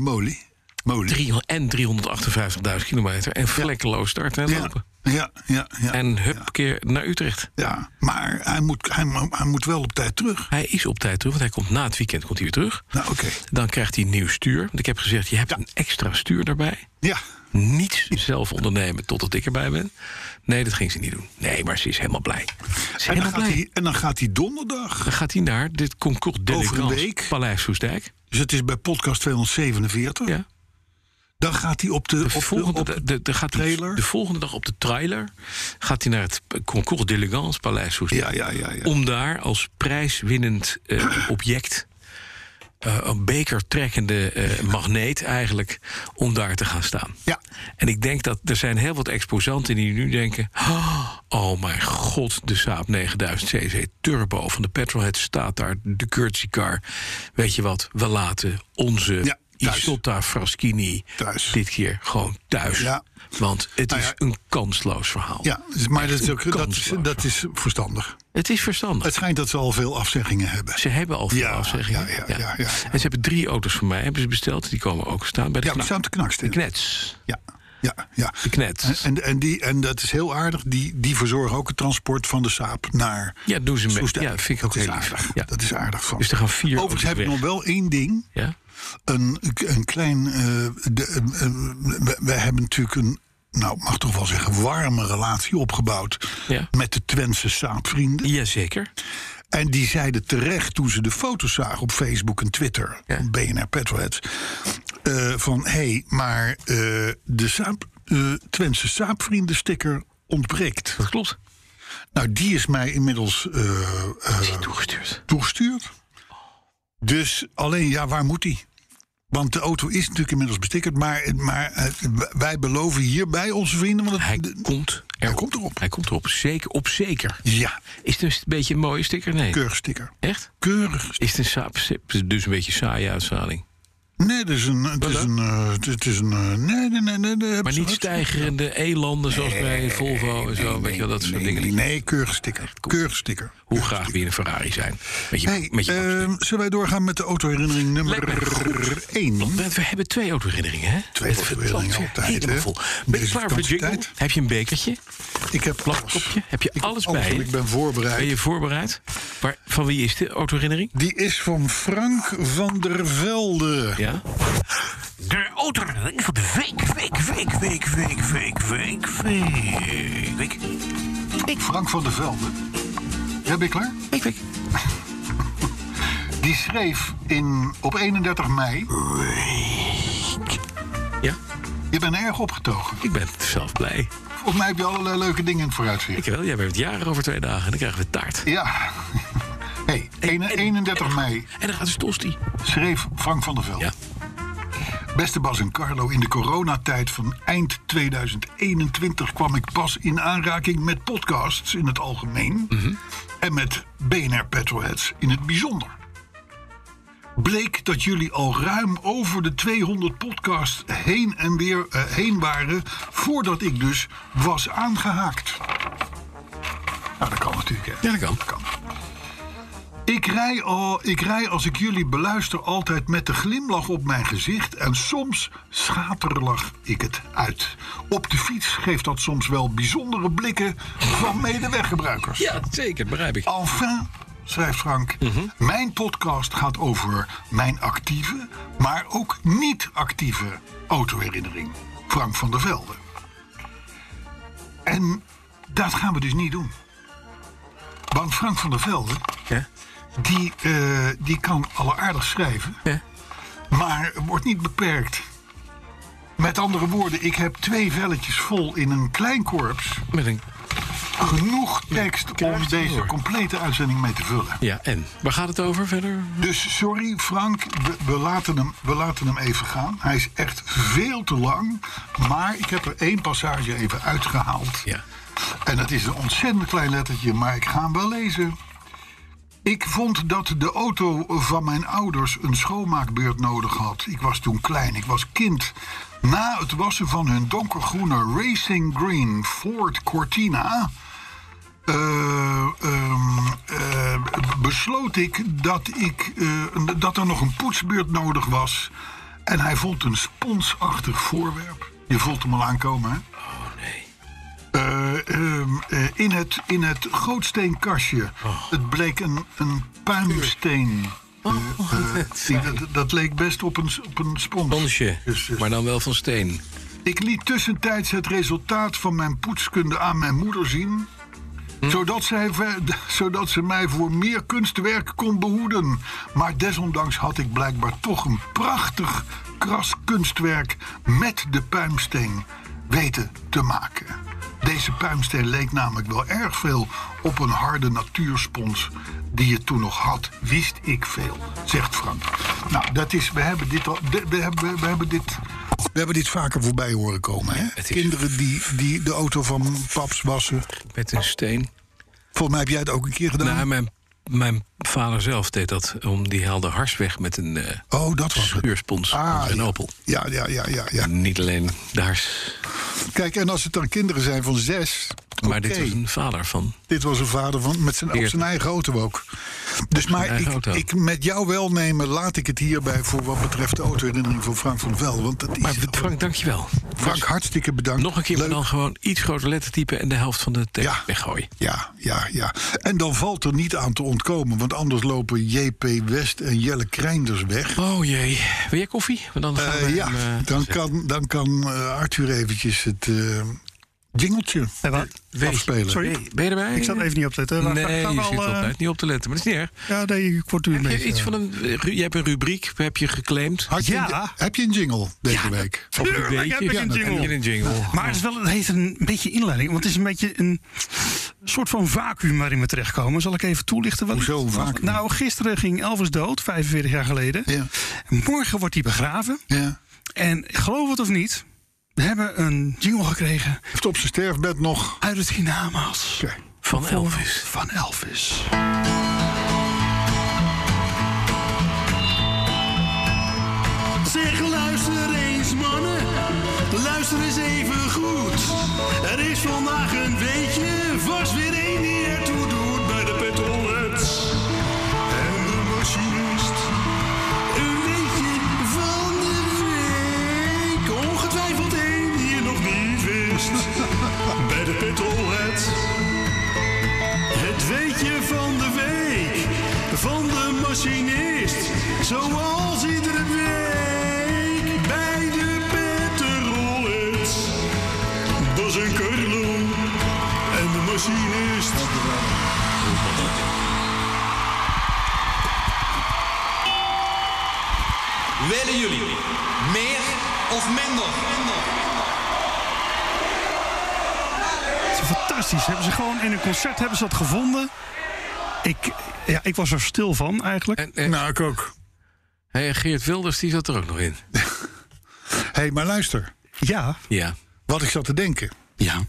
[SPEAKER 3] En 358.000 kilometer. En vlekkeloos starten en lopen.
[SPEAKER 4] Ja.
[SPEAKER 3] En keer naar Utrecht.
[SPEAKER 4] Ja, maar hij moet wel op tijd terug.
[SPEAKER 3] Hij is op tijd terug, want hij komt na het weekend weer terug.
[SPEAKER 4] Nou, oké.
[SPEAKER 3] Dan krijgt hij een nieuw stuur. Want ik heb gezegd, je hebt een extra stuur daarbij.
[SPEAKER 4] Ja.
[SPEAKER 3] Niets zelf ondernemen totdat ik erbij ben. Nee, dat ging ze niet doen. Nee, maar ze is helemaal blij.
[SPEAKER 4] En dan gaat hij donderdag.
[SPEAKER 3] Dan gaat hij naar dit Concours d'Elegance, Paleis Soestdijk.
[SPEAKER 4] Dus het is bij podcast 247.
[SPEAKER 3] Ja.
[SPEAKER 4] Dan gaat hij op de trailer.
[SPEAKER 3] De volgende dag op de trailer gaat hij naar het Concours d'Elegance Paleis.
[SPEAKER 4] Ja.
[SPEAKER 3] Om daar als prijswinnend object, een bekertrekkende magneet eigenlijk, om daar te gaan staan.
[SPEAKER 4] Ja.
[SPEAKER 3] En ik denk dat er zijn heel wat exposanten die nu denken, oh mijn god, de Saab 9000 cc Turbo van de Petrolhead staat daar, de courtesy car. Weet je wat, we laten onze Isotta Fraschini dit keer gewoon thuis. Ja. Want het is een kansloos verhaal.
[SPEAKER 4] Ja, maar dat is verstandig.
[SPEAKER 3] Het is verstandig.
[SPEAKER 4] Het schijnt dat ze al veel afzeggingen hebben.
[SPEAKER 3] Ze hebben al veel afzeggingen.
[SPEAKER 4] Ja.
[SPEAKER 3] En ze hebben 3 auto's van mij hebben ze besteld. Die komen ook staan bij de
[SPEAKER 4] die staan te knaksten.
[SPEAKER 3] De Knets.
[SPEAKER 4] Ja.
[SPEAKER 3] De Knets.
[SPEAKER 4] En dat is heel aardig. Die verzorgen ook het transport van de Saab naar.
[SPEAKER 3] Ja, doen ze mee. Ja, vind ik ook heel
[SPEAKER 4] aardig. Ja. Dat is aardig van.
[SPEAKER 3] Dus er gaan 4.
[SPEAKER 4] Overigens heb ik nog wel één ding.
[SPEAKER 3] Ja.
[SPEAKER 4] Een klein. We hebben natuurlijk een. Nou, ik mag toch wel zeggen, warme relatie opgebouwd met de Twentse Saab-vrienden.
[SPEAKER 3] Jazeker.
[SPEAKER 4] En die zeiden terecht toen ze de foto's zagen op Facebook en Twitter, BNR Petrolheads, van maar de Twentse Saab-vrienden sticker ontbreekt.
[SPEAKER 3] Dat klopt.
[SPEAKER 4] Nou, die is mij inmiddels toegestuurd. Dus alleen, waar moet die? Want de auto is natuurlijk inmiddels bestickerd. Maar wij beloven hier bij onze vrienden. Want
[SPEAKER 3] hij komt erop. Zeker.
[SPEAKER 4] Ja.
[SPEAKER 3] Is het een beetje een mooie sticker? Nee.
[SPEAKER 4] Keurig sticker.
[SPEAKER 3] Echt?
[SPEAKER 4] Keurig sticker.
[SPEAKER 3] Is het een Saab? Dus een beetje saaie uitstraling?
[SPEAKER 4] Nee, het is een. Nee.
[SPEAKER 3] Maar niet stijgerende elanden zoals bij Volvo en zo. Weet je wel, dat soort dingen.
[SPEAKER 4] Nee, keurig sticker. Keurig sticker.
[SPEAKER 3] Hoe graag wil je een Ferrari zijn?
[SPEAKER 4] Zullen wij doorgaan met de autoherinnering nummer 1?
[SPEAKER 3] We hebben 2 autoherinneringen, hè?
[SPEAKER 4] 2 autoherinneringen altijd.
[SPEAKER 3] Helemaal vol. Ben je klaar voor de jingle? Heb je een bekertje?
[SPEAKER 4] Ik heb
[SPEAKER 3] plakopje. Heb je alles bij je?
[SPEAKER 4] Ik ben voorbereid.
[SPEAKER 3] Ben je voorbereid? Maar van wie is de autoherinnering?
[SPEAKER 4] Die is van Frank van der Velde.
[SPEAKER 3] Ja.
[SPEAKER 2] De autoherinnering van de week.
[SPEAKER 4] Frank van der Velde. Ja, ben je klaar?
[SPEAKER 3] Week.
[SPEAKER 4] Die schreef op 31 mei.
[SPEAKER 3] Ja?
[SPEAKER 4] Je bent erg opgetogen.
[SPEAKER 3] Ik ben zelf blij.
[SPEAKER 4] Volgens mij heb je allerlei leuke dingen in het vooruitzicht.
[SPEAKER 3] Ik wel. Jij bent jarig over 2 dagen en dan krijgen we taart.
[SPEAKER 4] Ja. 31 mei.
[SPEAKER 3] En dan gaat de tosti.
[SPEAKER 4] Schreef Frank van der Velde.
[SPEAKER 3] Ja.
[SPEAKER 4] Beste Bas en Carlo, in de coronatijd van eind 2021 kwam ik pas in aanraking met podcasts in het algemeen. Mm-hmm. En met BNR Petrolheads in het bijzonder. Bleek dat jullie al ruim over de 200 podcasts heen waren voordat ik dus was aangehaakt. Nou, dat kan natuurlijk. Hè?
[SPEAKER 3] Ja, dat kan.
[SPEAKER 4] Ik rij als ik jullie beluister altijd met de glimlach op mijn gezicht en soms schaterlach ik het uit. Op de fiets geeft dat soms wel bijzondere blikken van medeweggebruikers.
[SPEAKER 3] Ja, zeker, begrijp ik.
[SPEAKER 4] Enfin, schrijft Frank, mijn podcast gaat over mijn actieve, maar ook niet actieve autoherinnering. Frank van der Velde. En dat gaan we dus niet doen. Want Frank van der Velde...
[SPEAKER 3] Ja?
[SPEAKER 4] Die kan alleraardig schrijven, maar wordt niet beperkt. Met andere woorden, ik heb 2 velletjes vol in een klein korps. Genoeg tekst om deze complete uitzending mee te vullen.
[SPEAKER 3] Ja, en waar gaat het over verder?
[SPEAKER 4] Dus sorry Frank, we laten hem even gaan. Hij is echt veel te lang, maar ik heb er 1 passage even uitgehaald.
[SPEAKER 3] Ja.
[SPEAKER 4] En dat is een ontzettend klein lettertje, maar ik ga hem wel lezen. Ik vond dat de auto van mijn ouders een schoonmaakbeurt nodig had. Ik was toen klein, ik was kind. Na het wassen van hun donkergroene Racing Green Ford Cortina... besloot ik dat er nog een poetsbeurt nodig was. En hij vond een sponsachtig voorwerp. Je voelt hem al aankomen, hè? In het gootsteenkastje. Het bleek een puimsteen. Dat leek best op een spons.
[SPEAKER 3] Sponsje, maar dan wel van steen.
[SPEAKER 4] Ik liet tussentijds het resultaat van mijn poetskunde aan mijn moeder zien. Zodat ze mij voor meer kunstwerk kon behoeden. Maar desondanks had ik blijkbaar toch een prachtig kras kunstwerk met de puimsteen weten te maken. Deze puimsteen leek namelijk wel erg veel op een harde natuurspons die je toen nog had, wist ik veel, zegt Frank. Nou, dat is, we hebben dit vaker voorbij horen komen. Hè? Kinderen die de auto van paps wassen.
[SPEAKER 3] Met een steen.
[SPEAKER 4] Volgens mij heb jij het ook een keer gedaan.
[SPEAKER 3] Nou, mijn vader zelf deed dat. Die haalde hars weg met een
[SPEAKER 4] dat was
[SPEAKER 3] schuurspons. Een Opel.
[SPEAKER 4] Ja.
[SPEAKER 3] Niet alleen de hars.
[SPEAKER 4] Kijk, en als het dan kinderen zijn van 6...
[SPEAKER 3] Maar dit was een vader van.
[SPEAKER 4] Dit was een vader van, op zijn eigen auto ook. Dus maar ik met jouw welnemen laat ik het hierbij voor wat betreft de autoherinnering van Frank van Velde. Want dat is
[SPEAKER 3] Frank, dankjewel.
[SPEAKER 4] Frank, hartstikke bedankt.
[SPEAKER 3] Nog een keer, maar dan gewoon iets groter lettertype en de helft van de tekst weggooien.
[SPEAKER 4] Ja. En dan valt er niet aan te ontkomen, want anders lopen JP West en Jelle Kreinders weg.
[SPEAKER 3] Oh jee. Wil jij koffie? Dan
[SPEAKER 4] dan kan Arthur eventjes het jingletje afspelen.
[SPEAKER 5] Sorry?
[SPEAKER 3] Ben je erbij?
[SPEAKER 5] Ik zat even niet op te letten.
[SPEAKER 3] Nee, je zit altijd niet op te letten, maar dat is niet erg.
[SPEAKER 5] Ja, nee, ik word u een beetje...
[SPEAKER 3] Je hebt een rubriek, heb je geclaimd.
[SPEAKER 4] Heb je een heb deze week?
[SPEAKER 5] Tuurlijk heb ik een jingle. Maar het heeft een beetje inleiding. Want het is een beetje een soort van vacuüm waarin we terechtkomen. Zal ik even toelichten?
[SPEAKER 4] Hoezo een vacuüm?
[SPEAKER 5] Nou, gisteren ging Elvis dood, 45 jaar geleden.
[SPEAKER 4] Ja.
[SPEAKER 5] Morgen wordt hij begraven.
[SPEAKER 4] Ja.
[SPEAKER 5] En geloof het of niet, we hebben een jingle gekregen.
[SPEAKER 4] Heeft op zijn sterfbed nog
[SPEAKER 5] uit het hiernamaals.
[SPEAKER 4] Okay.
[SPEAKER 3] Van Elvis.
[SPEAKER 5] Van Elvis.
[SPEAKER 6] Zeg, luister eens mannen, luister eens even goed. Er is vandaag een weetje, vast weer één die ertoe doet bij de petrolheads. En de machinist, een weetje van de week. Ongetwijfeld één die je nog niet wist. Bij de petrolheads. Het weetje van de week, van de machinist. Zoals iedere week bij de petrolheads. Bas en Carlo en de machinist.
[SPEAKER 7] Willen jullie meer of minder?
[SPEAKER 5] Het is fantastisch. Hebben ze gewoon in een concert hebben ze dat gevonden. Ik was er stil van eigenlijk.
[SPEAKER 4] Nou, ik ook.
[SPEAKER 3] Hey, Geert Wilders, die zat er ook nog in.
[SPEAKER 4] Hé, maar luister.
[SPEAKER 5] Ja.
[SPEAKER 4] Wat ik zat te denken.
[SPEAKER 5] Ja.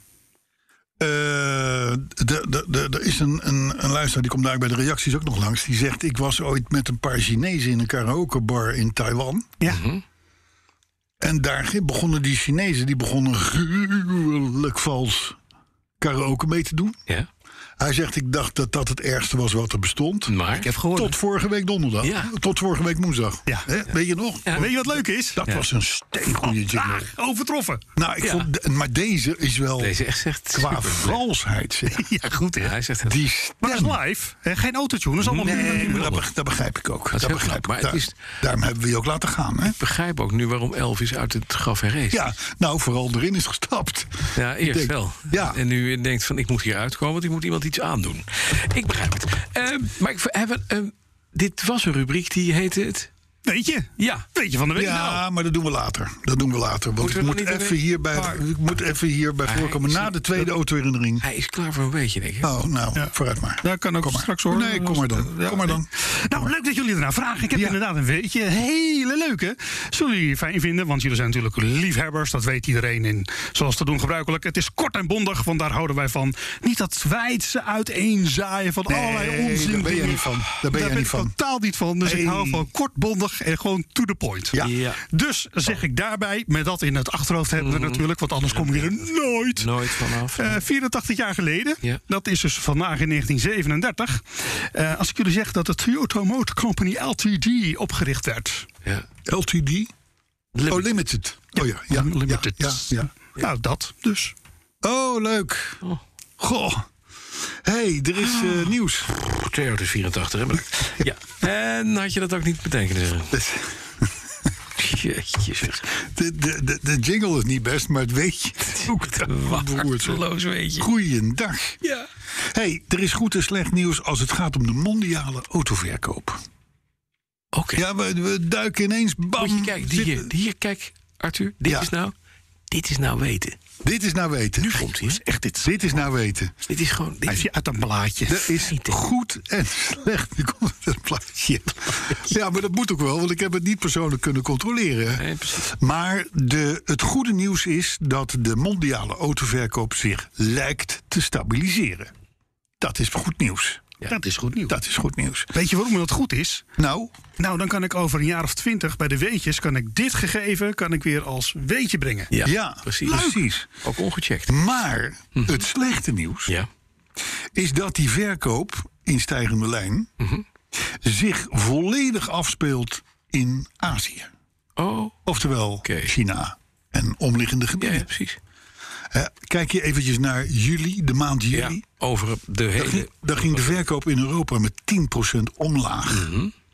[SPEAKER 4] Er is een luisteraar, die komt daar bij de reacties ook nog langs. Die zegt, ik was ooit met een paar Chinezen in een karaokebar in Taiwan.
[SPEAKER 5] Ja.
[SPEAKER 4] En daar begonnen die Chinezen, gruwelijk vals karaoke mee te doen.
[SPEAKER 3] Ja.
[SPEAKER 4] Hij zegt, ik dacht dat dat het ergste was wat er bestond.
[SPEAKER 3] Maar ik heb gehoord.
[SPEAKER 4] Tot vorige week donderdag.
[SPEAKER 3] Ja.
[SPEAKER 4] Tot vorige week woensdag.
[SPEAKER 5] Ja.
[SPEAKER 4] Weet je nog?
[SPEAKER 5] Ja. Weet je wat leuk is?
[SPEAKER 4] Dat was een steengoede jingle.
[SPEAKER 5] Overtroffen.
[SPEAKER 4] Nou, ik vond, maar deze is wel
[SPEAKER 3] Deze echt zegt
[SPEAKER 4] qua valsheid. Zeg.
[SPEAKER 5] Ja, goed hè.
[SPEAKER 3] Hij zegt het.
[SPEAKER 4] Die stem.
[SPEAKER 5] Maar dat is live. Hè? Geen autotune. Dat is allemaal
[SPEAKER 4] Nee, maar dat begrijp ik ook.
[SPEAKER 3] Dat
[SPEAKER 4] Dat
[SPEAKER 3] is
[SPEAKER 4] begrijp
[SPEAKER 3] heel
[SPEAKER 4] ik.
[SPEAKER 3] knap, maar het
[SPEAKER 4] Daarom hebben we je ook laten gaan. Hè?
[SPEAKER 3] Ik begrijp ook nu waarom Elvis uit het graf herrees.
[SPEAKER 4] Ja, nou, vooral erin is gestapt.
[SPEAKER 3] Ja, eerst wel.
[SPEAKER 4] Ja.
[SPEAKER 3] En nu denkt van, ik moet hier uitkomen, want ik moet iemand iets aandoen. Ik begrijp het. Maar dit was een rubriek die heette het...
[SPEAKER 5] Weet je?
[SPEAKER 3] Ja.
[SPEAKER 5] Weet je van de week?
[SPEAKER 4] Ja, maar dat doen we later. Want ik moet even hierbij voorkomen na de tweede autoherinnering.
[SPEAKER 3] Hij is klaar voor een beetje, denk ik.
[SPEAKER 4] Oh, nou, vooruit maar.
[SPEAKER 5] Dat kan ook straks hoor.
[SPEAKER 4] Nee, kom maar dan.
[SPEAKER 5] Nou, leuk dat jullie ernaar vragen. Ik heb inderdaad een weetje. Hele leuke. Zullen jullie fijn vinden, want jullie zijn natuurlijk liefhebbers. Dat weet iedereen in, zoals te doen gebruikelijk. Het is kort en bondig, want daar houden wij van. Niet dat wijdse uiteenzaaien van allerlei onzin.
[SPEAKER 4] Daar ben je niet van. Daar ben ik
[SPEAKER 5] totaal niet van. Dus ik hou van kort, bondig en gewoon to the point.
[SPEAKER 3] Ja.
[SPEAKER 5] Dus zeg ik daarbij, met dat in het achterhoofd hebben we natuurlijk, want anders kom je er nooit
[SPEAKER 3] vanaf.
[SPEAKER 5] 84 jaar geleden, dat is dus vandaag in 1937. Als ik jullie zeg dat de Toyota Motor Company LTD opgericht werd.
[SPEAKER 3] Ja.
[SPEAKER 4] LTD? Limited. Oh ja.
[SPEAKER 5] Limited.
[SPEAKER 4] Ja.
[SPEAKER 5] Nou, dat dus.
[SPEAKER 4] Oh, leuk. Goh. Hey, er is nieuws.
[SPEAKER 3] 284, hè? Ja. En had je dat ook niet meteen kunnen zeggen?
[SPEAKER 4] De jingle is niet best, maar het weetje.
[SPEAKER 3] Waardeloos weetje.
[SPEAKER 4] Goeiedag.
[SPEAKER 5] Ja.
[SPEAKER 4] Hey, er is goed en slecht nieuws als het gaat om de mondiale autoverkoop.
[SPEAKER 3] Oké.
[SPEAKER 4] Ja, we duiken ineens, bam.
[SPEAKER 3] Moet je kijken, hier, kijk, Arthur. Dit is nou weten.
[SPEAKER 4] Dit is nou weten.
[SPEAKER 3] Nu komt hij.
[SPEAKER 5] Echt dit.
[SPEAKER 4] Dit is nou weten.
[SPEAKER 3] Dit is gewoon...
[SPEAKER 5] Hij heeft uit een blaadje.
[SPEAKER 4] Dat is goed en slecht. Nu komt het plaatje. Ja, maar dat moet ook wel, want ik heb het niet persoonlijk kunnen controleren.
[SPEAKER 3] Nee, precies.
[SPEAKER 4] Maar het goede nieuws is dat de mondiale autoverkoop zich lijkt te stabiliseren. Dat is goed nieuws.
[SPEAKER 3] Ja.
[SPEAKER 5] Dat is goed nieuws.
[SPEAKER 4] Dat is goed nieuws.
[SPEAKER 5] Weet je waarom dat goed is?
[SPEAKER 4] Nou,
[SPEAKER 5] Nou, dan kan ik over een jaar of 20 bij de weetjes... kan ik dit gegeven weer als weetje brengen.
[SPEAKER 4] ja, precies.
[SPEAKER 3] Ook ongecheckt.
[SPEAKER 4] Maar het slechte nieuws is dat die verkoop in stijgende lijn zich volledig afspeelt in Azië.
[SPEAKER 3] Oh,
[SPEAKER 4] Oftewel China en omliggende gebieden.
[SPEAKER 3] ja, precies.
[SPEAKER 4] Kijk je eventjes naar juli, de maand juli.
[SPEAKER 3] Ja, over de hele...
[SPEAKER 4] Daar ging de verkoop in Europa met 10% omlaag.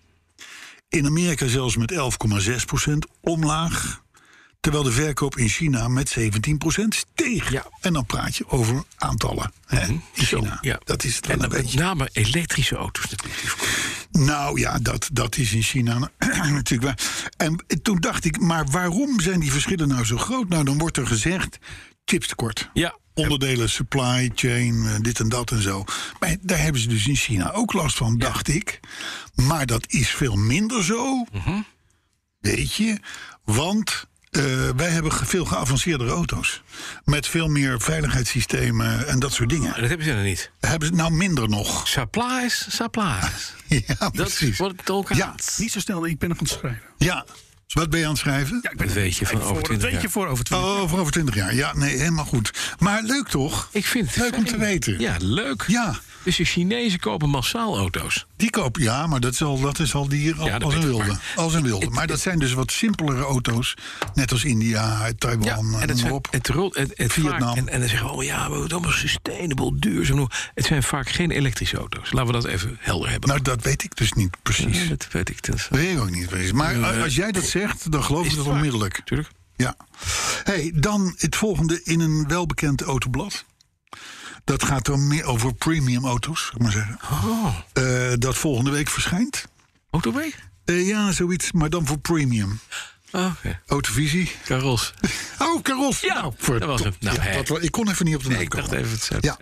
[SPEAKER 4] In Amerika zelfs met 11,6% omlaag. Terwijl de verkoop in China met 17% steeg.
[SPEAKER 3] Ja.
[SPEAKER 4] En dan praat je over aantallen in China.
[SPEAKER 3] Ja.
[SPEAKER 4] Dat is het wel
[SPEAKER 3] en
[SPEAKER 4] een
[SPEAKER 3] met
[SPEAKER 4] beetje.
[SPEAKER 3] name elektrische auto's natuurlijk.
[SPEAKER 4] Nou ja, dat is in China natuurlijk waar. En toen dacht ik, maar waarom zijn die verschillen nou zo groot? Nou, dan wordt er gezegd, chipstekort.
[SPEAKER 3] Ja.
[SPEAKER 4] Onderdelen, supply chain, dit en dat en zo. Maar daar hebben ze dus in China ook last van, dacht ik. Maar dat is veel minder zo. Weet je, want wij hebben veel geavanceerdere auto's. Met veel meer veiligheidssystemen en dat soort dingen.
[SPEAKER 3] Dat hebben ze er niet.
[SPEAKER 4] Hebben ze nou minder nog?
[SPEAKER 3] Supplies.
[SPEAKER 4] Ja,
[SPEAKER 3] Dat
[SPEAKER 4] precies.
[SPEAKER 3] wordt het ook aan.
[SPEAKER 4] Ja.
[SPEAKER 5] Niet zo snel, ik ben nog aan het schrijven.
[SPEAKER 4] Ja. Wat ben je aan het schrijven?
[SPEAKER 5] Ja, ik ben
[SPEAKER 3] Dat weet je van over 20 jaar.
[SPEAKER 5] voor over 20 jaar.
[SPEAKER 4] Oh, voor over 20 jaar. Ja, nee, helemaal goed. Maar leuk toch?
[SPEAKER 3] Ik vind het
[SPEAKER 4] leuk om
[SPEAKER 3] fijn.
[SPEAKER 4] te weten.
[SPEAKER 3] Ja, leuk.
[SPEAKER 4] Ja,
[SPEAKER 3] Dus de Chinezen kopen massaal auto's.
[SPEAKER 4] die koop. Ja, maar dat is al die hier
[SPEAKER 3] Ja, dat
[SPEAKER 4] als een
[SPEAKER 3] weet ik,
[SPEAKER 4] wilde.
[SPEAKER 3] maar-
[SPEAKER 4] Als een wilde. Maar dat zijn dus wat simpelere auto's. Net als India, Taiwan,
[SPEAKER 3] Ja, en
[SPEAKER 4] noem
[SPEAKER 3] het
[SPEAKER 4] maar
[SPEAKER 3] zijn
[SPEAKER 4] op.
[SPEAKER 3] het
[SPEAKER 4] Vietnam.
[SPEAKER 3] Vaak, en dan zeggen we, we moeten allemaal sustainable, duurzaam. Het zijn vaak geen elektrische auto's. Laten we dat even helder hebben.
[SPEAKER 4] Nou, dat weet ik dus niet precies.
[SPEAKER 3] Ja, dat weet ik.
[SPEAKER 4] Dat weet ik ook niet precies. Maar als jij dat zegt, dan geloof ik
[SPEAKER 3] Is
[SPEAKER 4] dat
[SPEAKER 3] het waar?
[SPEAKER 4] onmiddellijk.
[SPEAKER 3] Tuurlijk.
[SPEAKER 4] Ja. Hey, dan het volgende in een welbekend autoblad. Dat gaat dan meer over premium auto's, zou ik maar zeggen. Dat volgende week verschijnt.
[SPEAKER 3] Autoweek?
[SPEAKER 4] Ja, zoiets, maar dan voor premium.
[SPEAKER 3] Oké.
[SPEAKER 4] Autovisie.
[SPEAKER 3] Caros.
[SPEAKER 4] Oh, Caros.
[SPEAKER 3] Ja, dat was hem. Nou,
[SPEAKER 4] ja, ik kon even niet op de naam
[SPEAKER 3] ik dacht
[SPEAKER 4] komen.
[SPEAKER 3] even het
[SPEAKER 4] Ja,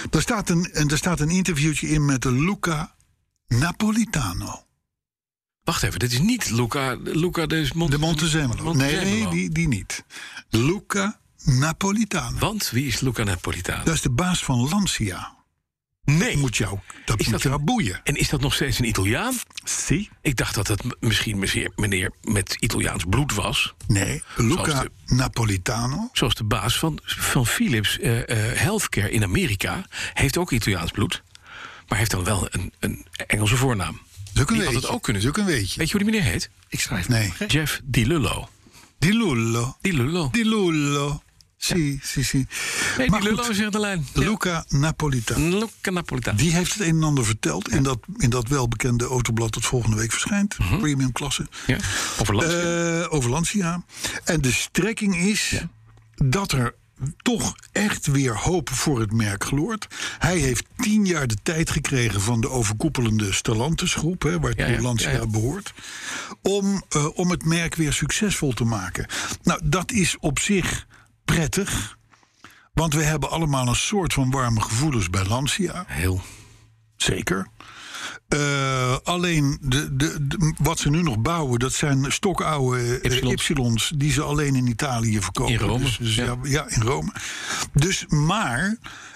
[SPEAKER 4] er staat een interviewtje in met Luca Napolitano.
[SPEAKER 3] Wacht even, dit is niet Luca de
[SPEAKER 4] Montezemolo. Nee, die niet. Luca Napolitano.
[SPEAKER 3] Want wie is Luca Napolitano?
[SPEAKER 4] Dat is de baas van Lancia.
[SPEAKER 3] Nee.
[SPEAKER 4] Dat moet jou
[SPEAKER 3] dat
[SPEAKER 4] boeien.
[SPEAKER 3] En is dat nog steeds een Italiaan?
[SPEAKER 4] Zie?
[SPEAKER 3] Ik dacht dat het misschien meneer met Italiaans bloed was.
[SPEAKER 4] Nee, Luca Napolitano.
[SPEAKER 3] Zoals de baas van Philips Healthcare in Amerika. Heeft ook Italiaans bloed. Maar heeft dan wel een Engelse voornaam. Die had het ook kunnen
[SPEAKER 4] doen.
[SPEAKER 3] Weet je hoe die meneer heet?
[SPEAKER 5] Ik schrijf
[SPEAKER 4] Nee.
[SPEAKER 3] Jeff Di Lullo.
[SPEAKER 4] Di Lullo.
[SPEAKER 3] Di Lullo.
[SPEAKER 4] Di Lullo. Zie.
[SPEAKER 3] Nee,
[SPEAKER 4] Maar
[SPEAKER 3] Di Lullo
[SPEAKER 4] goed,
[SPEAKER 3] zegt de lijn.
[SPEAKER 4] Luca Napolitano.
[SPEAKER 3] Luca Napolitano.
[SPEAKER 4] Die heeft het een en ander verteld in dat welbekende autoblad dat volgende week verschijnt. Premium klasse.
[SPEAKER 3] Ja, over Lancia.
[SPEAKER 4] Over Lancia. En de strekking is dat er toch echt weer hoop voor het merk gloort. Hij heeft 10 jaar de tijd gekregen van de overkoepelende Stellantis groep, waartoe Lancia behoort, om het merk weer succesvol te maken. Nou, dat is op zich prettig, want we hebben allemaal een soort van warme gevoelens bij Lancia.
[SPEAKER 3] Heel.
[SPEAKER 4] Zeker. Alleen wat ze nu nog bouwen, dat zijn stokoude Ypsilons die ze alleen in Italië verkopen.
[SPEAKER 3] In Rome.
[SPEAKER 4] Dus ja, in Rome. Dus, maar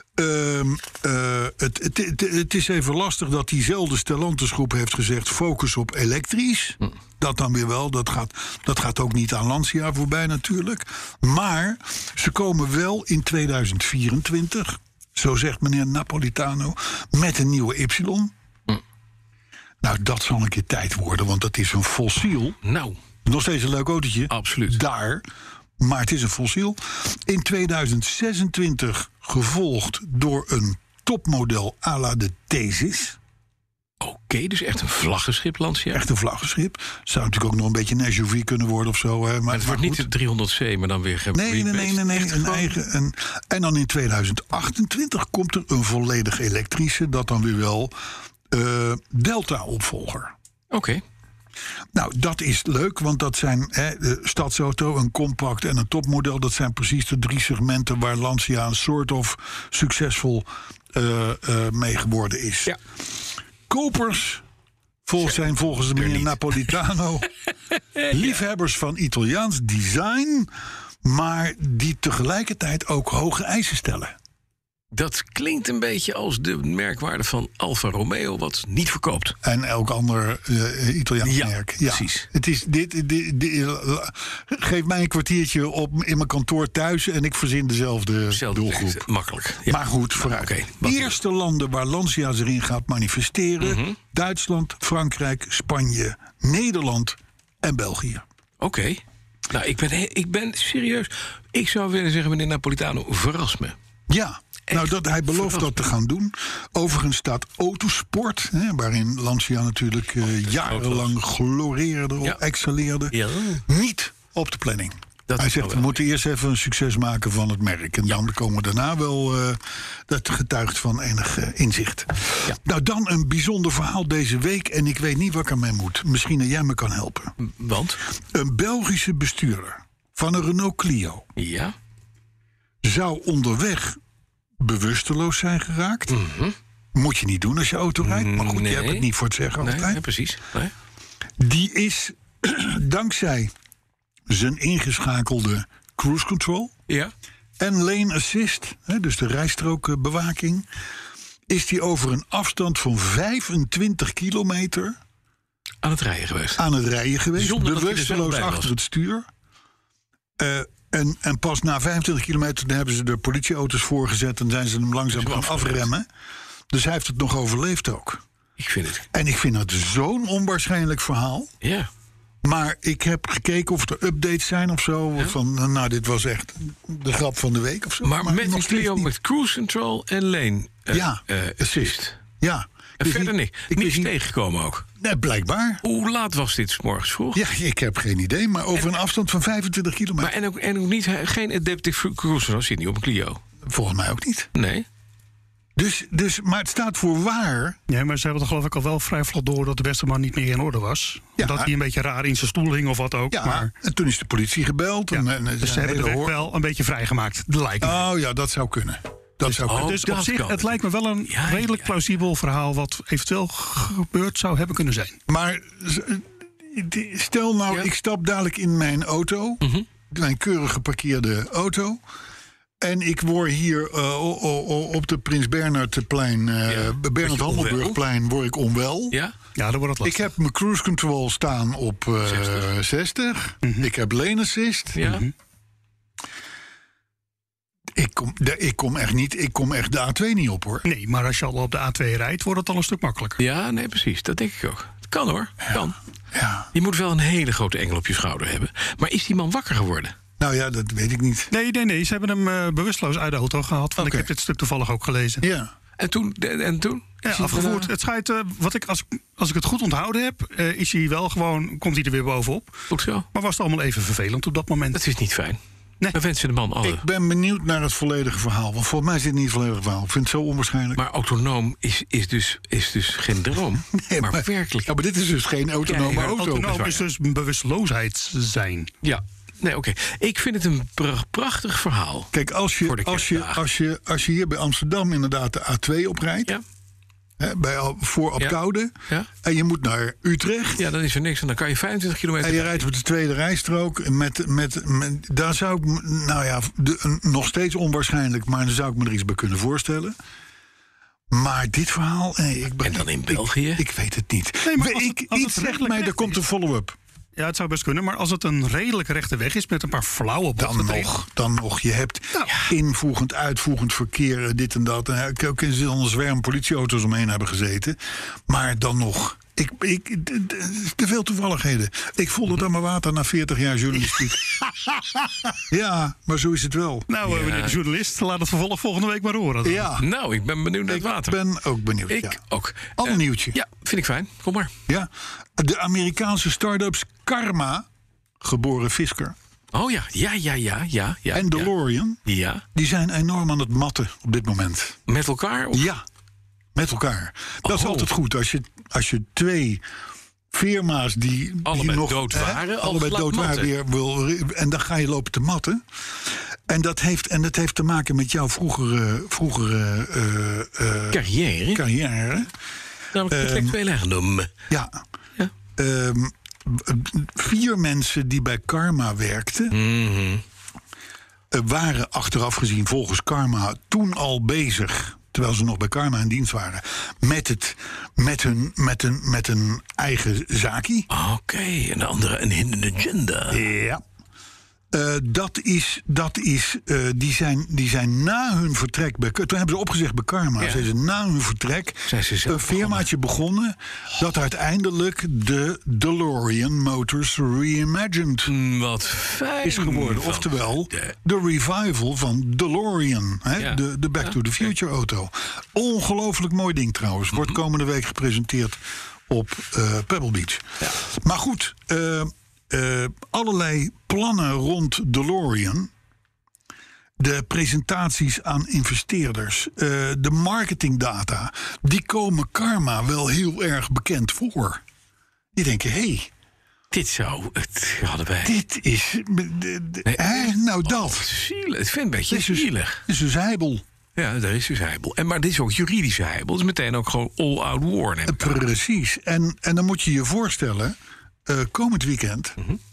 [SPEAKER 4] het is even lastig dat diezelfde Stellantis groep heeft gezegd focus op elektrisch. Dat dan weer wel, dat gaat ook niet aan Lancia voorbij natuurlijk. Maar ze komen wel in 2024, zo zegt meneer Napolitano, met een nieuwe Y. Nou, dat zal een keer tijd worden, want dat is een fossiel.
[SPEAKER 3] Nou.
[SPEAKER 4] Nog steeds een leuk autootje.
[SPEAKER 3] Absoluut.
[SPEAKER 4] Daar. Maar het is een fossiel. In 2026 gevolgd door een topmodel à la de Thesis.
[SPEAKER 3] Oké, dus echt een vlaggenschip Lancia.
[SPEAKER 4] Echt een vlaggenschip. Zou natuurlijk ook nog een beetje een SUV kunnen worden of zo. Hè. Maar
[SPEAKER 3] het wordt niet de 300C, maar dan weer...
[SPEAKER 4] Nee. Een eigen. En dan in 2028 komt er een volledig elektrische, dat dan weer wel Delta-opvolger.
[SPEAKER 3] Oké.
[SPEAKER 4] Nou, dat is leuk, want dat zijn de stadsauto, een compact en een topmodel. Dat zijn precies de 3 segmenten waar Lancia een soort of succesvol mee geworden is.
[SPEAKER 3] Ja.
[SPEAKER 4] Kopers zijn volgens de meneer Napolitano liefhebbers van Italiaans design, maar die tegelijkertijd ook hoge eisen stellen.
[SPEAKER 3] Dat klinkt een beetje als de merkwaarde van Alfa Romeo, wat niet verkoopt.
[SPEAKER 4] En elk ander Italiaans merk. Ja,
[SPEAKER 3] precies.
[SPEAKER 4] Het is geef mij een kwartiertje in mijn kantoor thuis en ik verzin dezelfde doelgroep.
[SPEAKER 3] Makkelijk. Ja.
[SPEAKER 4] Maar goed, vooruit. De eerste landen waar Lancia erin gaat manifesteren: Duitsland, Frankrijk, Spanje, Nederland en België.
[SPEAKER 3] Oké. Nou, ik ben serieus. Ik zou willen zeggen, meneer Napolitano, verras me.
[SPEAKER 4] Ja. Nou, hij belooft dat te gaan doen. Overigens staat Autosport, waarin Lancia natuurlijk jarenlang gloreerde, excelleerde, niet op de planning. Hij zegt, we moeten eerst even een succes maken van het merk. En dan komen we daarna wel, dat getuigt van enig inzicht. Ja. Nou, dan een bijzonder verhaal deze week. En ik weet niet wat ik ermee moet. Misschien dat jij me kan helpen.
[SPEAKER 3] Want?
[SPEAKER 4] Een Belgische bestuurder van een Renault Clio zou onderweg bewusteloos zijn geraakt. Moet je niet doen als je auto rijdt. Maar goed, je hebt het niet voor het zeggen altijd.
[SPEAKER 3] Nee, precies. Nee.
[SPEAKER 4] Die is dankzij zijn ingeschakelde cruise control en lane assist, dus de rijstrookbewaking, is die over een afstand van 25 kilometer
[SPEAKER 3] aan het rijden geweest.
[SPEAKER 4] Bewusteloos achter het stuur. En pas na 25 kilometer hebben ze de politieauto's voorgezet en zijn ze hem langzaam gaan afremmen. Dus hij heeft het nog overleefd ook.
[SPEAKER 3] Ik vind het
[SPEAKER 4] zo'n onwaarschijnlijk verhaal.
[SPEAKER 3] Ja.
[SPEAKER 4] Maar ik heb gekeken of er updates zijn of zo. Ja? Van, nou, dit was echt de grap van de week of zo.
[SPEAKER 3] Maar met een Clio met cruise control en lane assist.
[SPEAKER 4] Ja.
[SPEAKER 3] En verder niks tegengekomen ook.
[SPEAKER 4] Nee, blijkbaar.
[SPEAKER 3] Hoe laat was dit 's morgens vroeg?
[SPEAKER 4] Ja, ik heb geen idee, maar over een afstand van 25 kilometer.
[SPEAKER 3] Maar en ook niet, geen adaptive cruise control zit niet op een Clio?
[SPEAKER 4] Volgens mij ook niet.
[SPEAKER 3] Nee.
[SPEAKER 4] Dus, maar het staat voor waar.
[SPEAKER 5] Ja, maar ze hebben toch geloof ik al wel vrij vlot door dat de beste man niet meer in orde was. Ja. Dat hij een beetje raar in zijn stoel hing of wat ook.
[SPEAKER 4] Ja,
[SPEAKER 5] maar
[SPEAKER 4] en toen is de politie gebeld.
[SPEAKER 5] Ja, dus ze hebben de weg wel een beetje vrijgemaakt.
[SPEAKER 4] Oh ja, dat zou kunnen. Dus
[SPEAKER 5] op zich, het lijkt me wel een redelijk plausibel verhaal wat eventueel gebeurd zou hebben kunnen zijn.
[SPEAKER 4] Maar stel nou, ik stap dadelijk in mijn auto, mijn keurig geparkeerde auto, en ik word hier op de Prins Bernhardplein, Bernhard Hammelburgplein, word ik onwel.
[SPEAKER 3] Ja,
[SPEAKER 5] dan wordt het lastig.
[SPEAKER 4] Ik heb mijn cruise control staan op 60. Ik heb lane assist.
[SPEAKER 3] Ja.
[SPEAKER 4] Ik kom echt de A2 niet op, hoor.
[SPEAKER 5] Nee, maar als je al op de A2 rijdt, wordt het al een stuk makkelijker.
[SPEAKER 3] Ja, nee, precies. Dat denk ik ook. Het kan, hoor. Kan.
[SPEAKER 4] Ja.
[SPEAKER 3] Je moet wel een hele grote engel op je schouder hebben. Maar is die man wakker geworden?
[SPEAKER 4] Nou ja, dat weet ik niet.
[SPEAKER 5] Nee. Ze hebben hem bewusteloos uit de auto gehaald. Want ik heb dit stuk toevallig ook gelezen.
[SPEAKER 4] Ja.
[SPEAKER 3] En toen?
[SPEAKER 5] Ja, afgevoerd. Het schijnt, als ik het goed onthouden heb, is hij wel gewoon, komt hij er weer bovenop.
[SPEAKER 3] Goed zo.
[SPEAKER 5] Maar was het allemaal even vervelend op dat moment?
[SPEAKER 3] Dat is niet fijn.
[SPEAKER 5] Nee.
[SPEAKER 3] We wensen de man alle.
[SPEAKER 4] Ik ben benieuwd naar het volledige verhaal. Want volgens mij zit het niet het volledige verhaal. Ik vind het zo onwaarschijnlijk.
[SPEAKER 3] Maar autonoom is dus geen droom.
[SPEAKER 4] Nee,
[SPEAKER 3] maar werkelijk.
[SPEAKER 4] Ja, maar dit is dus geen autonome auto.
[SPEAKER 5] Autonoom is dus bewusteloosheid zijn.
[SPEAKER 3] Ja. Nee, oké. Ik vind het een prachtig verhaal.
[SPEAKER 4] Kijk, als je hier bij Amsterdam inderdaad de A2 oprijdt, voor Apkoude, en je moet naar Utrecht.
[SPEAKER 3] Ja, dan is er niks. En dan kan je 25 kilometer.
[SPEAKER 4] En je rijdt op de tweede rijstrook. Daar zou ik, nog steeds onwaarschijnlijk, maar dan zou ik me er iets bij kunnen voorstellen. Maar dit verhaal.
[SPEAKER 3] En dan in België?
[SPEAKER 4] Ik weet het niet.
[SPEAKER 5] Nee, maar
[SPEAKER 4] iets zegt mij, er komt een follow-up.
[SPEAKER 5] Ja, het zou best kunnen, maar als het een redelijk rechte weg is met een paar flauwe bochten,
[SPEAKER 4] dan nog. Je hebt invoegend, uitvoegend verkeer, dit en dat. En ook in een zwerm politieauto's omheen hebben gezeten. Maar dan nog. Te veel toevalligheden. Ik voelde dan maar water na 40 jaar journalistiek. Ja, maar zo is het wel.
[SPEAKER 5] Nou, meneer de journalist, laat het vervolg volgende week maar horen. Dan.
[SPEAKER 4] Ja.
[SPEAKER 3] Nou, ik ben benieuwd naar het water.
[SPEAKER 4] Ik ben ook benieuwd.
[SPEAKER 3] Ik ook.
[SPEAKER 4] Ander nieuwtje.
[SPEAKER 3] Ja, vind ik fijn. Kom maar.
[SPEAKER 4] Ja. De Amerikaanse start-ups Karma, geboren Fisker.
[SPEAKER 3] Oh ja.
[SPEAKER 4] En DeLorean.
[SPEAKER 3] Ja.
[SPEAKER 4] Die zijn enorm aan het matten op dit moment.
[SPEAKER 3] Met elkaar? Of?
[SPEAKER 4] Ja, met elkaar. Dat is altijd goed. Als je twee firma's die
[SPEAKER 3] allebei
[SPEAKER 4] nog
[SPEAKER 3] dood waren,
[SPEAKER 4] allebei dood waren weer wil. En dan ga je lopen te matten. En dat heeft te maken met jouw vroegere carrière.
[SPEAKER 3] Namelijk intellectueel eigendom.
[SPEAKER 4] Ja. 4 mensen die bij Karma werkten, waren achteraf gezien volgens Karma toen al bezig, terwijl ze nog bij Karma in dienst waren, met hun eigen zaakie.
[SPEAKER 3] Oké, en de andere een hidden agenda.
[SPEAKER 4] Ja. Die zijn na hun vertrek toen hebben ze opgezegd bij Karma.
[SPEAKER 3] Ja.
[SPEAKER 4] Zijn ze na hun vertrek een firmaatje begonnen dat uiteindelijk de DeLorean Motors Reimagined
[SPEAKER 3] Wat fijn
[SPEAKER 4] is geworden. Oftewel, de revival van DeLorean. De Back to the Future auto. Ongelooflijk mooi ding trouwens. Wordt komende week gepresenteerd op Pebble Beach. Ja. Maar goed, allerlei plannen rond DeLorean. De presentaties aan investeerders. De marketingdata. Die komen Karma wel heel erg bekend voor. Die denken,
[SPEAKER 3] dit zou het hadden wij.
[SPEAKER 4] Dit is. Dat.
[SPEAKER 3] Zielig. Ik vind het een beetje zielig.
[SPEAKER 4] Het is dus heibel.
[SPEAKER 3] Ja, daar is dus heibel. Maar dit is ook juridische heibel. Het is meteen ook gewoon all-out war.
[SPEAKER 4] Precies. En dan moet je je voorstellen, komend weekend,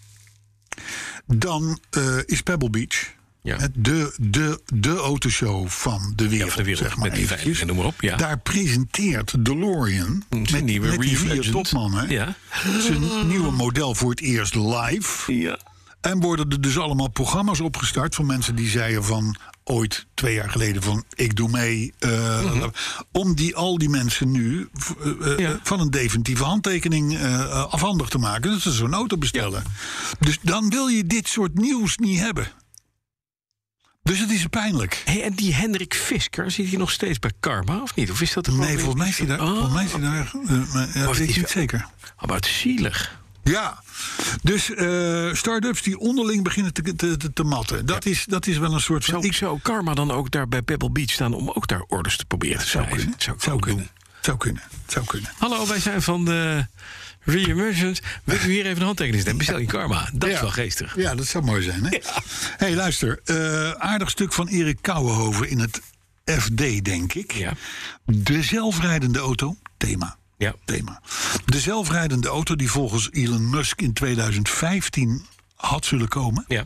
[SPEAKER 4] dan is Pebble Beach de autoshow van de wereld.
[SPEAKER 3] Van de wereld
[SPEAKER 4] zeg maar
[SPEAKER 3] met die vijf en noem maar op. Ja.
[SPEAKER 4] Daar presenteert DeLorean met die 4 topmannen zijn nieuwe model voor het eerst live.
[SPEAKER 3] Ja.
[SPEAKER 4] En worden er dus allemaal programma's opgestart van mensen die zeiden van ooit 2 jaar geleden van ik doe mee. Om al die mensen nu van een definitieve handtekening afhandig te maken. Dat ze zo'n auto bestellen. Ja. Dus dan wil je dit soort nieuws niet hebben. Dus het is pijnlijk.
[SPEAKER 3] Hey, en die Hendrik Fisker, zit hij nog steeds bij Karma of niet? Of is dat
[SPEAKER 4] nee, volgens mij is hij daar. Volgens mij is hij daar. Dat weet ik niet zeker.
[SPEAKER 3] Maar het is zielig.
[SPEAKER 4] Ja, dus start-ups die onderling beginnen te matten. Dat is wel een soort van.
[SPEAKER 3] Zou Karma dan ook daar bij Pebble Beach staan om ook daar orders te proberen te schrijven?
[SPEAKER 4] Zou kunnen.
[SPEAKER 3] Hallo, wij zijn van de Reimagined. Wil u hier even een handtekening zetten? Bestel in Karma. Dat is wel geestig.
[SPEAKER 4] Ja, dat zou mooi zijn. Hè? Ja. Hey, luister. Aardig stuk van Erik Kouwenhoven in het FD, denk ik. Ja. De zelfrijdende auto, thema. De zelfrijdende auto die volgens Elon Musk in 2015 had zullen komen. Ja.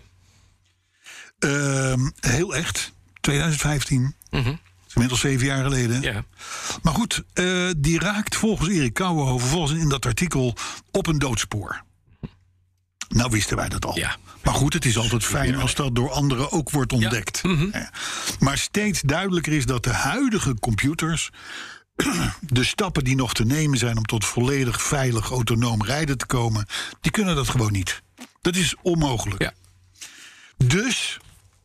[SPEAKER 4] Heel echt. 2015. Inmiddels 7 jaar geleden. Ja. Maar goed, die raakt volgens Erik Kouwenhoven in dat artikel op een doodspoor. Nou wisten wij dat al. Ja. Maar goed, het is altijd fijn als dat door anderen ook wordt ontdekt. Ja. Maar steeds duidelijker is dat de huidige computers, de stappen die nog te nemen zijn om tot volledig veilig autonoom rijden te komen, die kunnen dat gewoon niet. Dat is onmogelijk. Ja. Dus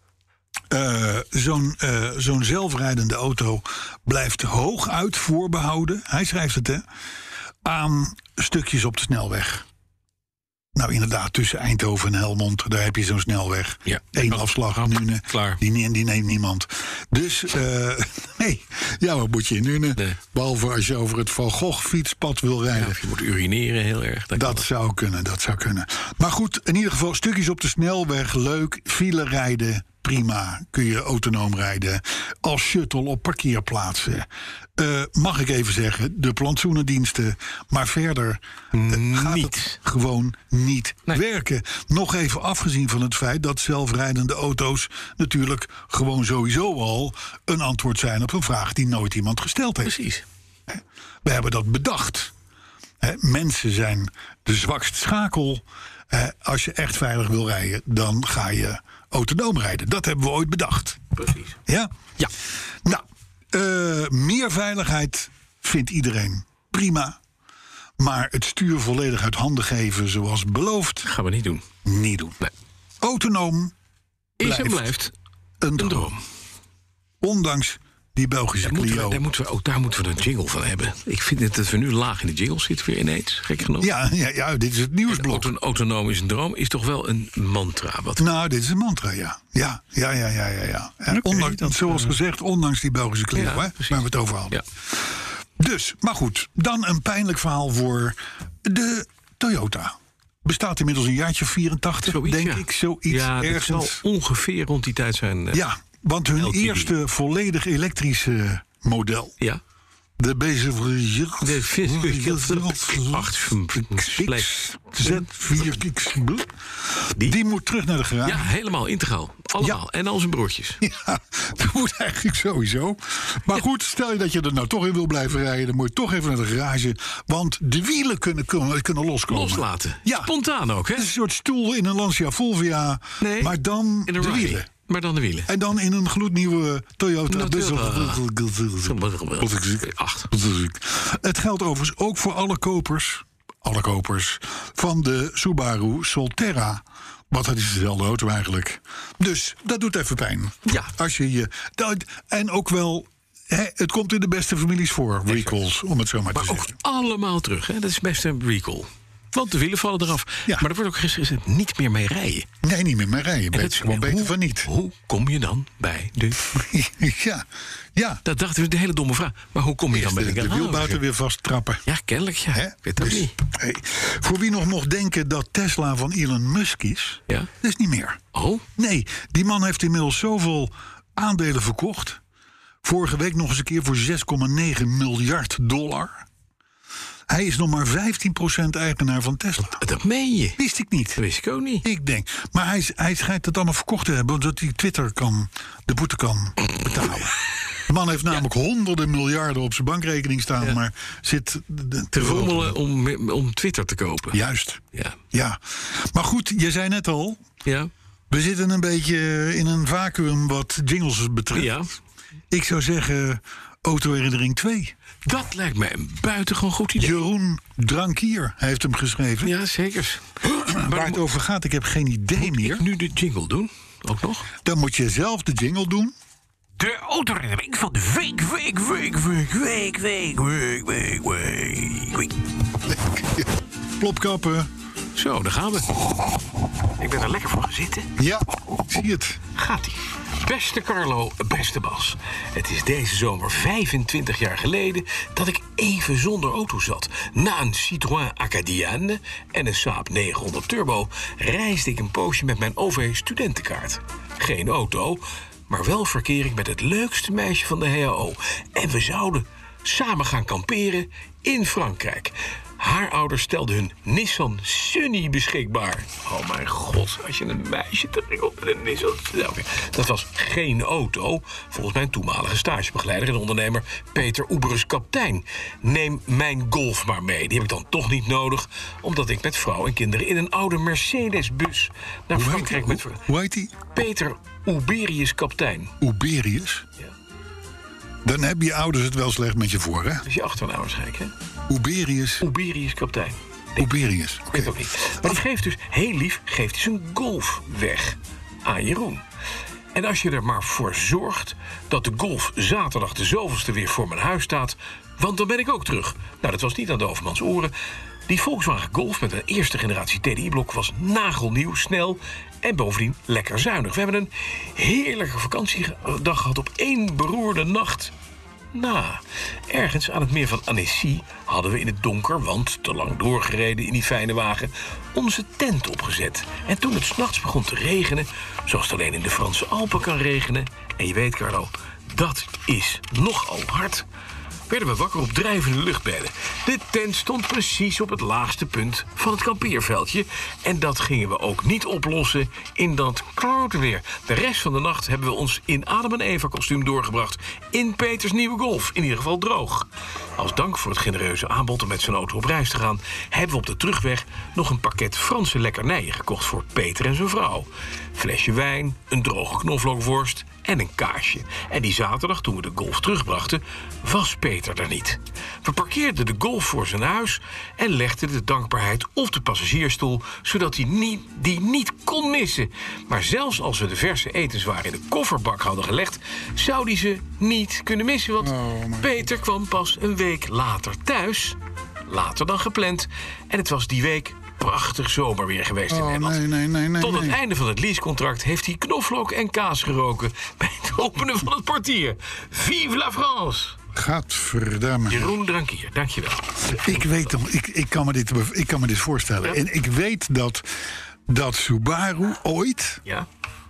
[SPEAKER 4] zo'n zelfrijdende auto blijft hooguit voorbehouden, hij schrijft het aan stukjes op de snelweg. Nou inderdaad, tussen Eindhoven en Helmond, daar heb je zo'n snelweg. Ja. 1 afslag, Nune. Klaar. Die neemt niemand. Dus, wat moet je in Nune? Nee. Behalve als je over het Van Gogh fietspad wil rijden.
[SPEAKER 3] Ja, of je moet urineren heel erg.
[SPEAKER 4] Dat zou kunnen. Maar goed, in ieder geval stukjes op de snelweg, leuk. File rijden, prima. Kun je autonoom rijden. Als shuttle op parkeerplaatsen. Mag ik even zeggen, de plantsoenendiensten. Maar verder gaat het gewoon niet werken. Nog even afgezien van het feit dat zelfrijdende auto's natuurlijk gewoon sowieso al een antwoord zijn op een vraag die nooit iemand gesteld heeft.
[SPEAKER 3] Precies.
[SPEAKER 4] We hebben dat bedacht. Mensen zijn de zwakste schakel. Als je echt veilig wil rijden, dan ga je autonoom rijden. Dat hebben we ooit bedacht.
[SPEAKER 3] Precies.
[SPEAKER 4] Ja? Ja. Nou, meer veiligheid vindt iedereen prima. Maar het stuur volledig uit handen geven zoals beloofd,
[SPEAKER 3] gaan we niet doen.
[SPEAKER 4] Nee. Autonoom
[SPEAKER 3] is en blijft een droom.
[SPEAKER 4] Ondanks die Belgische Clio.
[SPEAKER 3] Daar moeten we een jingle van hebben. Ik vind dat we nu laag in de jingle zitten weer ineens. Gek genoeg.
[SPEAKER 4] Ja, dit is het nieuwsblok.
[SPEAKER 3] Autonoom is een droom is toch wel een mantra?
[SPEAKER 4] Nou, dit is een mantra, ja. Ja. En ondanks, zoals gezegd, ondanks die Belgische Clio, waar we het over hadden. Ja. Dus, maar goed, dan een pijnlijk verhaal voor de Toyota. Bestaat inmiddels een jaartje 84, denk ik. Zoiets
[SPEAKER 3] ja,
[SPEAKER 4] ergens.
[SPEAKER 3] dat zal ongeveer rond die tijd zijn.
[SPEAKER 4] Ja, want hun
[SPEAKER 3] LTD.
[SPEAKER 4] eerste volledig elektrische model...
[SPEAKER 3] Ja.
[SPEAKER 4] De BZV Z4X. Die moet terug naar de garage.
[SPEAKER 3] Ja, helemaal integraal. Allemaal.
[SPEAKER 4] Ja.
[SPEAKER 3] En al zijn broertjes.
[SPEAKER 4] Ja, dat moet eigenlijk sowieso. Maar goed, stel je dat je er nou toch in wil blijven rijden... dan moet je toch even naar de garage. Want de wielen kunnen loskomen.
[SPEAKER 3] Loslaten.
[SPEAKER 4] Ja.
[SPEAKER 3] Spontaan ook, hè?
[SPEAKER 4] Het is een soort stoel in een Lancia Fulvia.
[SPEAKER 3] Nee,
[SPEAKER 4] maar dan
[SPEAKER 3] in een
[SPEAKER 4] de
[SPEAKER 3] Rally.
[SPEAKER 4] wielen.
[SPEAKER 3] Maar dan de wielen.
[SPEAKER 4] En dan in een gloednieuwe Toyota. Het geldt overigens ook voor alle kopers van de Subaru Solterra. Want dat is dezelfde auto eigenlijk. Dus dat doet even pijn.
[SPEAKER 3] Ja.
[SPEAKER 4] Als je en ook wel... het komt in de beste families voor, recalls, om het zo maar te
[SPEAKER 3] Maar ook
[SPEAKER 4] zeggen.
[SPEAKER 3] allemaal terug, hè? Dat is best een recall. Want de wielen vallen eraf.
[SPEAKER 4] Ja.
[SPEAKER 3] Maar er wordt ook gezegd niet meer mee rijden.
[SPEAKER 4] Nee, niet meer mee rijden. Beter, gewoon beter van niet.
[SPEAKER 3] Hoe kom je dan bij de...
[SPEAKER 4] Ja.
[SPEAKER 3] Dat dachten we, de hele domme vraag. Maar hoe kom je dan bij de
[SPEAKER 4] de
[SPEAKER 3] garage?
[SPEAKER 4] wielbuiten weer vasttrappen.
[SPEAKER 3] Ja, kennelijk, ja.
[SPEAKER 4] Hè?
[SPEAKER 3] Ik weet dat
[SPEAKER 4] Dus,
[SPEAKER 3] niet.
[SPEAKER 4] hey, voor wie nog mocht denken dat Tesla van Elon Musk is...
[SPEAKER 3] Ja?
[SPEAKER 4] dat is niet meer.
[SPEAKER 3] Oh,
[SPEAKER 4] Nee, die man heeft inmiddels zoveel aandelen verkocht. Vorige week nog eens een keer voor $6,9 miljard. Hij is nog maar 15% eigenaar van Tesla.
[SPEAKER 3] dat meen je.
[SPEAKER 4] Wist ik niet.
[SPEAKER 3] Dat wist ik ook niet.
[SPEAKER 4] Ik denk. Maar hij schijnt het allemaal verkocht te hebben... zodat hij Twitter de boete kan betalen. De man heeft namelijk honderden miljarden op zijn bankrekening staan...
[SPEAKER 3] Ja.
[SPEAKER 4] maar zit...
[SPEAKER 3] Te rommelen om Twitter te kopen.
[SPEAKER 4] Juist.
[SPEAKER 3] Ja.
[SPEAKER 4] Ja. Maar goed, je zei net al...
[SPEAKER 3] Ja.
[SPEAKER 4] we zitten een beetje in een vacuüm wat jingles betreft.
[SPEAKER 3] Ja.
[SPEAKER 4] Ik zou zeggen, Autoherinnering 2.
[SPEAKER 3] Dat lijkt mij een buitengewoon goed idee.
[SPEAKER 4] Jeroen Drankier heeft hem geschreven.
[SPEAKER 3] Ja, zeker.
[SPEAKER 4] Waar het over gaat, ik heb geen idee meer.
[SPEAKER 3] Nu de jingle doen, ook nog.
[SPEAKER 4] Dan moet je zelf de jingle doen.
[SPEAKER 3] De autoherinnering van de week.
[SPEAKER 4] Plopkappen.
[SPEAKER 3] Zo, daar gaan we. Ik ben er lekker voor gaan zitten.
[SPEAKER 4] Ja, zie het.
[SPEAKER 3] Gaat-ie. Beste Carlo, beste Bas. Het is deze zomer 25 jaar geleden dat ik even zonder auto zat. Na een Citroën Acadiane en een Saab 900 Turbo... reisde ik een poosje met mijn OV-studentenkaart. Geen auto, maar wel verkering met het leukste meisje van de HAO. En we zouden samen gaan kamperen in Frankrijk. Haar ouders stelden hun Nissan Sunny beschikbaar. Oh mijn god, als je een meisje tegenkomt met een Nissan... Okay. Dat was geen auto. Volgens mijn toenmalige stagebegeleider en ondernemer Peter Oeberus Kaptein. Neem mijn Golf maar mee. Die heb ik dan toch niet nodig... omdat ik met vrouw en kinderen in een oude Mercedes-bus... naar Frankrijk met...
[SPEAKER 4] Hoe heet die?
[SPEAKER 3] Peter Oeberius Kaptein.
[SPEAKER 4] Oeberius?
[SPEAKER 3] Ja.
[SPEAKER 4] Dan hebben je ouders het wel slecht met je voor, hè?
[SPEAKER 3] Dat is je achternaam waarschijnlijk, hè?
[SPEAKER 4] Oeberius.
[SPEAKER 3] Oeberius Kaptein.
[SPEAKER 4] Oeberius.
[SPEAKER 3] Ik weet ook niet. Maar die geeft dus, heel lief, geeft hij zijn Golf weg aan Jeroen. En als je er maar voor zorgt dat de Golf zaterdag de zoveelste weer voor mijn huis staat... want dan ben ik ook terug. Nou, dat was niet aan de overmans oren. Die Volkswagen Golf met een eerste generatie TDI-blok was nagelnieuw, snel... en bovendien lekker zuinig. We hebben een heerlijke vakantiedag gehad op 1 beroerde nacht... ergens aan het meer van Annecy hadden we in het donker... want te lang doorgereden in die fijne wagen... onze tent opgezet. En toen het 's nachts begon te regenen... zoals het alleen in de Franse Alpen kan regenen... en je weet, Carlo, dat is nogal hard... werden we wakker op drijvende luchtbedden. De tent stond precies op het laagste punt van het kampeerveldje... en dat gingen we ook niet oplossen in dat klote weer. De rest van de nacht hebben we ons in Adam en Eva kostuum doorgebracht... in Peters nieuwe Golf, in ieder geval droog. Als dank voor het genereuze aanbod om met zijn auto op reis te gaan... hebben we op de terugweg nog een pakket Franse lekkernijen gekocht... voor Peter en zijn vrouw. Flesje wijn, een droge knoflookworst... en een kaasje. En die zaterdag, toen we de Golf terugbrachten, was Peter er niet. We parkeerden de Golf voor zijn huis en legden de dankbaarheid op de passagiersstoel... zodat hij die niet kon missen. Maar zelfs als we de verse etenswaren in de kofferbak hadden gelegd... zou hij ze niet kunnen missen, want Peter kwam pas een week later thuis. Later dan gepland. En het was die week... prachtig zomerweer geweest in Nederland.
[SPEAKER 4] Nee.
[SPEAKER 3] Tot het einde van het leasecontract heeft hij knoflook en kaas geroken... bij het openen van het portier. Vive la France!
[SPEAKER 4] Gadverdamme.
[SPEAKER 3] Jeroen Drankier, dankjewel.
[SPEAKER 4] Ik weet nog, ik kan me dit voorstellen.
[SPEAKER 3] Ja.
[SPEAKER 4] En ik weet dat Subaru ooit,
[SPEAKER 3] Ja.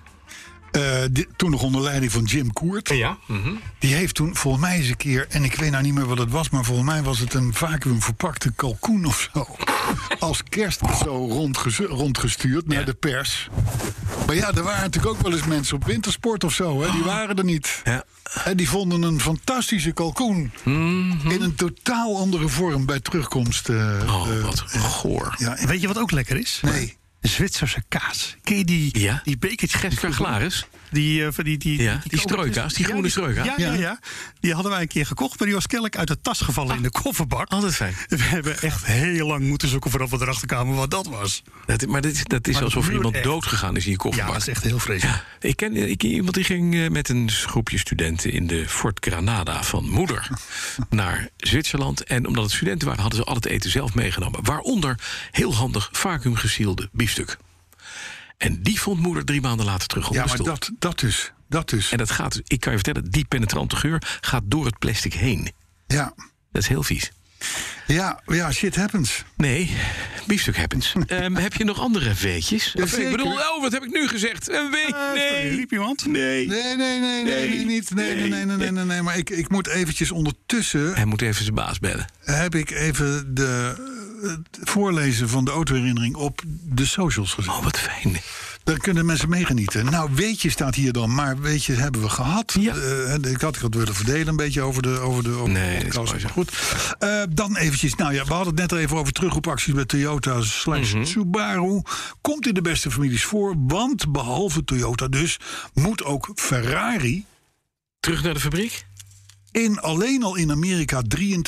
[SPEAKER 4] toen nog onder leiding van Jim Koert,
[SPEAKER 3] Ja.
[SPEAKER 4] die heeft toen volgens mij eens een keer, en ik weet nou niet meer wat het was, maar volgens mij was het een vacuüm verpakte kalkoen of zo, als kerstcadeau rondgestuurd naar de pers. Maar ja, er waren natuurlijk ook wel eens mensen op wintersport of zo, hè, die waren er niet.
[SPEAKER 3] Ja.
[SPEAKER 4] En die vonden een fantastische kalkoen in een totaal andere vorm bij terugkomst.
[SPEAKER 3] Wat goor.
[SPEAKER 4] Ja,
[SPEAKER 5] Weet je wat ook lekker is?
[SPEAKER 4] Nee.
[SPEAKER 5] Zwitserse kaas. Ken je die bekertjes?
[SPEAKER 3] Gesperglaris?
[SPEAKER 5] Die
[SPEAKER 3] strooikaas, die groene strooikaas.
[SPEAKER 5] Ja. Die hadden wij een keer gekocht, maar die was kennelijk uit de tas gevallen in de kofferbak.
[SPEAKER 3] Altijd fijn.
[SPEAKER 5] We hebben echt heel lang moeten zoeken voordat we erachter kwamen wat dat was.
[SPEAKER 3] Dat is alsof er iemand doodgegaan is in je
[SPEAKER 5] Ja,
[SPEAKER 3] kofferbak.
[SPEAKER 5] dat is echt heel vreselijk.
[SPEAKER 3] Ja, ik ken iemand die ging met een groepje studenten in de Fort Granada van moeder naar Zwitserland. En omdat het studenten waren, hadden ze al het eten zelf meegenomen. Waaronder heel handig vacuümgesielde biefstuk. En die vond moeder 3 maanden later terug op de stoel.
[SPEAKER 4] maar dat dus.
[SPEAKER 3] En dat gaat, ik kan je vertellen, die penetrante geur gaat door het plastic heen.
[SPEAKER 4] Ja.
[SPEAKER 3] Dat is heel vies.
[SPEAKER 4] Ja, shit happens.
[SPEAKER 3] Nee, biefstuk happens. Heb je nog andere weetjes?
[SPEAKER 4] Ja,
[SPEAKER 3] Ik
[SPEAKER 4] zeker.
[SPEAKER 3] bedoel, wat heb ik nu gezegd? Een week? Nee.
[SPEAKER 5] Riep iemand?
[SPEAKER 3] Nee.
[SPEAKER 4] Nee, niet. Nee. Maar ik moet eventjes ondertussen,
[SPEAKER 3] Hij moet even zijn baas bellen.
[SPEAKER 4] heb ik even het voorlezen van de autoherinnering op de socials gezet.
[SPEAKER 3] Oh, wat fijn.
[SPEAKER 4] Daar kunnen mensen meegenieten. Nou, weetje staat hier dan, maar weetje hebben we gehad.
[SPEAKER 3] Ja.
[SPEAKER 4] Ik had het willen verdelen een beetje over de
[SPEAKER 3] Nee, dat is
[SPEAKER 4] podcast.
[SPEAKER 3] mooi zo.
[SPEAKER 4] Goed. Dan eventjes, we hadden het net al even over terugroepacties bij Toyota / Subaru. Komt in de beste families voor, want behalve Toyota dus, moet ook Ferrari
[SPEAKER 3] Terug naar de fabriek?
[SPEAKER 4] alleen al in Amerika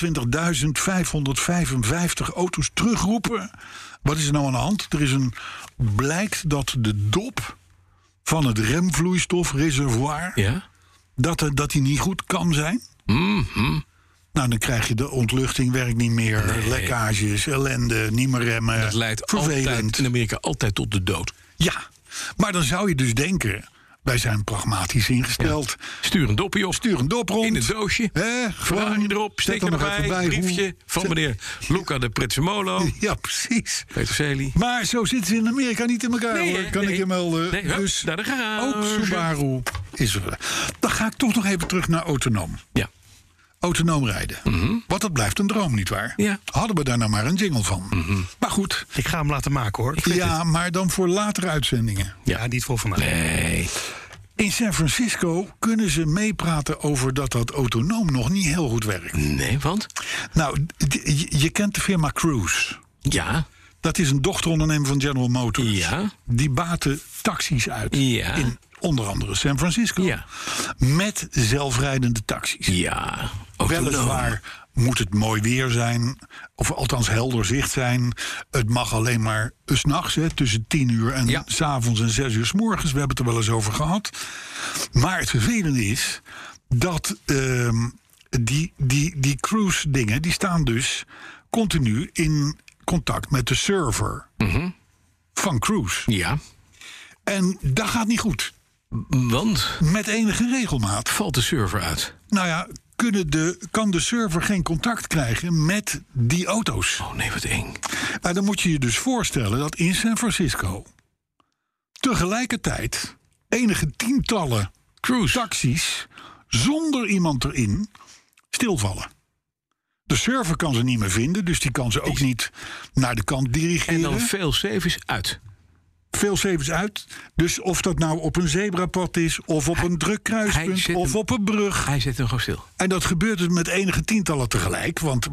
[SPEAKER 4] 23.555 auto's terugroepen. Wat is er nou aan de hand? Blijkt dat de dop van het remvloeistofreservoir,
[SPEAKER 3] Ja.
[SPEAKER 4] dat die niet goed kan zijn. Nou, dan krijg je de ontluchting, werkt niet meer, lekkages, ellende, niet meer remmen.
[SPEAKER 3] Dat leidt
[SPEAKER 4] vervelend.
[SPEAKER 3] altijd, in Amerika altijd tot de dood.
[SPEAKER 4] Ja, maar dan zou je dus denken, wij zijn pragmatisch ingesteld.
[SPEAKER 3] Stuur een doppie op.
[SPEAKER 4] Stuur een dop rond.
[SPEAKER 3] In het doosje. Ferrari erop.
[SPEAKER 4] Zet
[SPEAKER 3] Steek
[SPEAKER 4] er nog even
[SPEAKER 3] erbij. Briefje van
[SPEAKER 4] Zet-
[SPEAKER 3] meneer Luca de Prezzemolo.
[SPEAKER 4] Ja, precies.
[SPEAKER 3] Peterselie.
[SPEAKER 4] Maar zo zitten ze in Amerika niet in elkaar,
[SPEAKER 3] Nee,
[SPEAKER 4] hoor.
[SPEAKER 3] hè?
[SPEAKER 4] Kan ik je melden.
[SPEAKER 3] Nee, hup,
[SPEAKER 4] Dus
[SPEAKER 3] naar de garage.
[SPEAKER 4] ook Subaru is er. Dan ga ik toch nog even terug naar autonoom.
[SPEAKER 3] Ja.
[SPEAKER 4] Autonoom rijden. Want dat blijft een droom, nietwaar?
[SPEAKER 3] Ja.
[SPEAKER 4] Hadden we daar nou maar een jingle van. Maar goed,
[SPEAKER 5] Ik ga hem laten maken hoor.
[SPEAKER 4] ja, maar dan voor latere uitzendingen.
[SPEAKER 5] Ja, niet voor vandaag.
[SPEAKER 3] Nee.
[SPEAKER 4] In San Francisco kunnen ze meepraten over dat autonoom nog niet heel goed werkt.
[SPEAKER 3] Nee, want?
[SPEAKER 4] Nou, je kent de firma Cruise.
[SPEAKER 3] Ja.
[SPEAKER 4] Dat is een dochterondernemer van General Motors.
[SPEAKER 3] Ja.
[SPEAKER 4] Die baten taxis uit.
[SPEAKER 3] Ja.
[SPEAKER 4] In onder andere San Francisco.
[SPEAKER 3] Ja.
[SPEAKER 4] Met zelfrijdende taxis.
[SPEAKER 3] Ja.
[SPEAKER 4] Weliswaar moet het mooi weer zijn. Of althans helder zicht zijn. Het mag alleen maar 's nachts, tussen 10 uur en 's avonds en 6 uur 's morgens. We hebben het er wel eens over gehad. Maar het vervelende is dat die cruise dingen, die staan dus continu in contact met de server van Cruise.
[SPEAKER 3] Ja.
[SPEAKER 4] En dat gaat niet goed.
[SPEAKER 3] Want
[SPEAKER 4] Met enige regelmaat.
[SPEAKER 3] valt de server uit.
[SPEAKER 4] Nou ja, kan de server geen contact krijgen met die auto's.
[SPEAKER 3] Oh nee, wat eng.
[SPEAKER 4] Nou, dan moet je je dus voorstellen dat in San Francisco tegelijkertijd enige tientallen
[SPEAKER 3] Cruise.
[SPEAKER 4] taxis zonder iemand erin stilvallen. De server kan ze niet meer vinden, dus die kan ze ook niet naar de kant dirigeren.
[SPEAKER 3] En dan veel saves uit.
[SPEAKER 4] Veel sevens uit. Dus of dat nou op een zebrapad is, of op een druk
[SPEAKER 3] hij
[SPEAKER 4] kruispunt,
[SPEAKER 3] zet
[SPEAKER 4] of
[SPEAKER 3] hem-
[SPEAKER 4] op een brug.
[SPEAKER 3] Hij zet hem gewoon stil.
[SPEAKER 4] En dat gebeurt dus met enige tientallen tegelijk. Want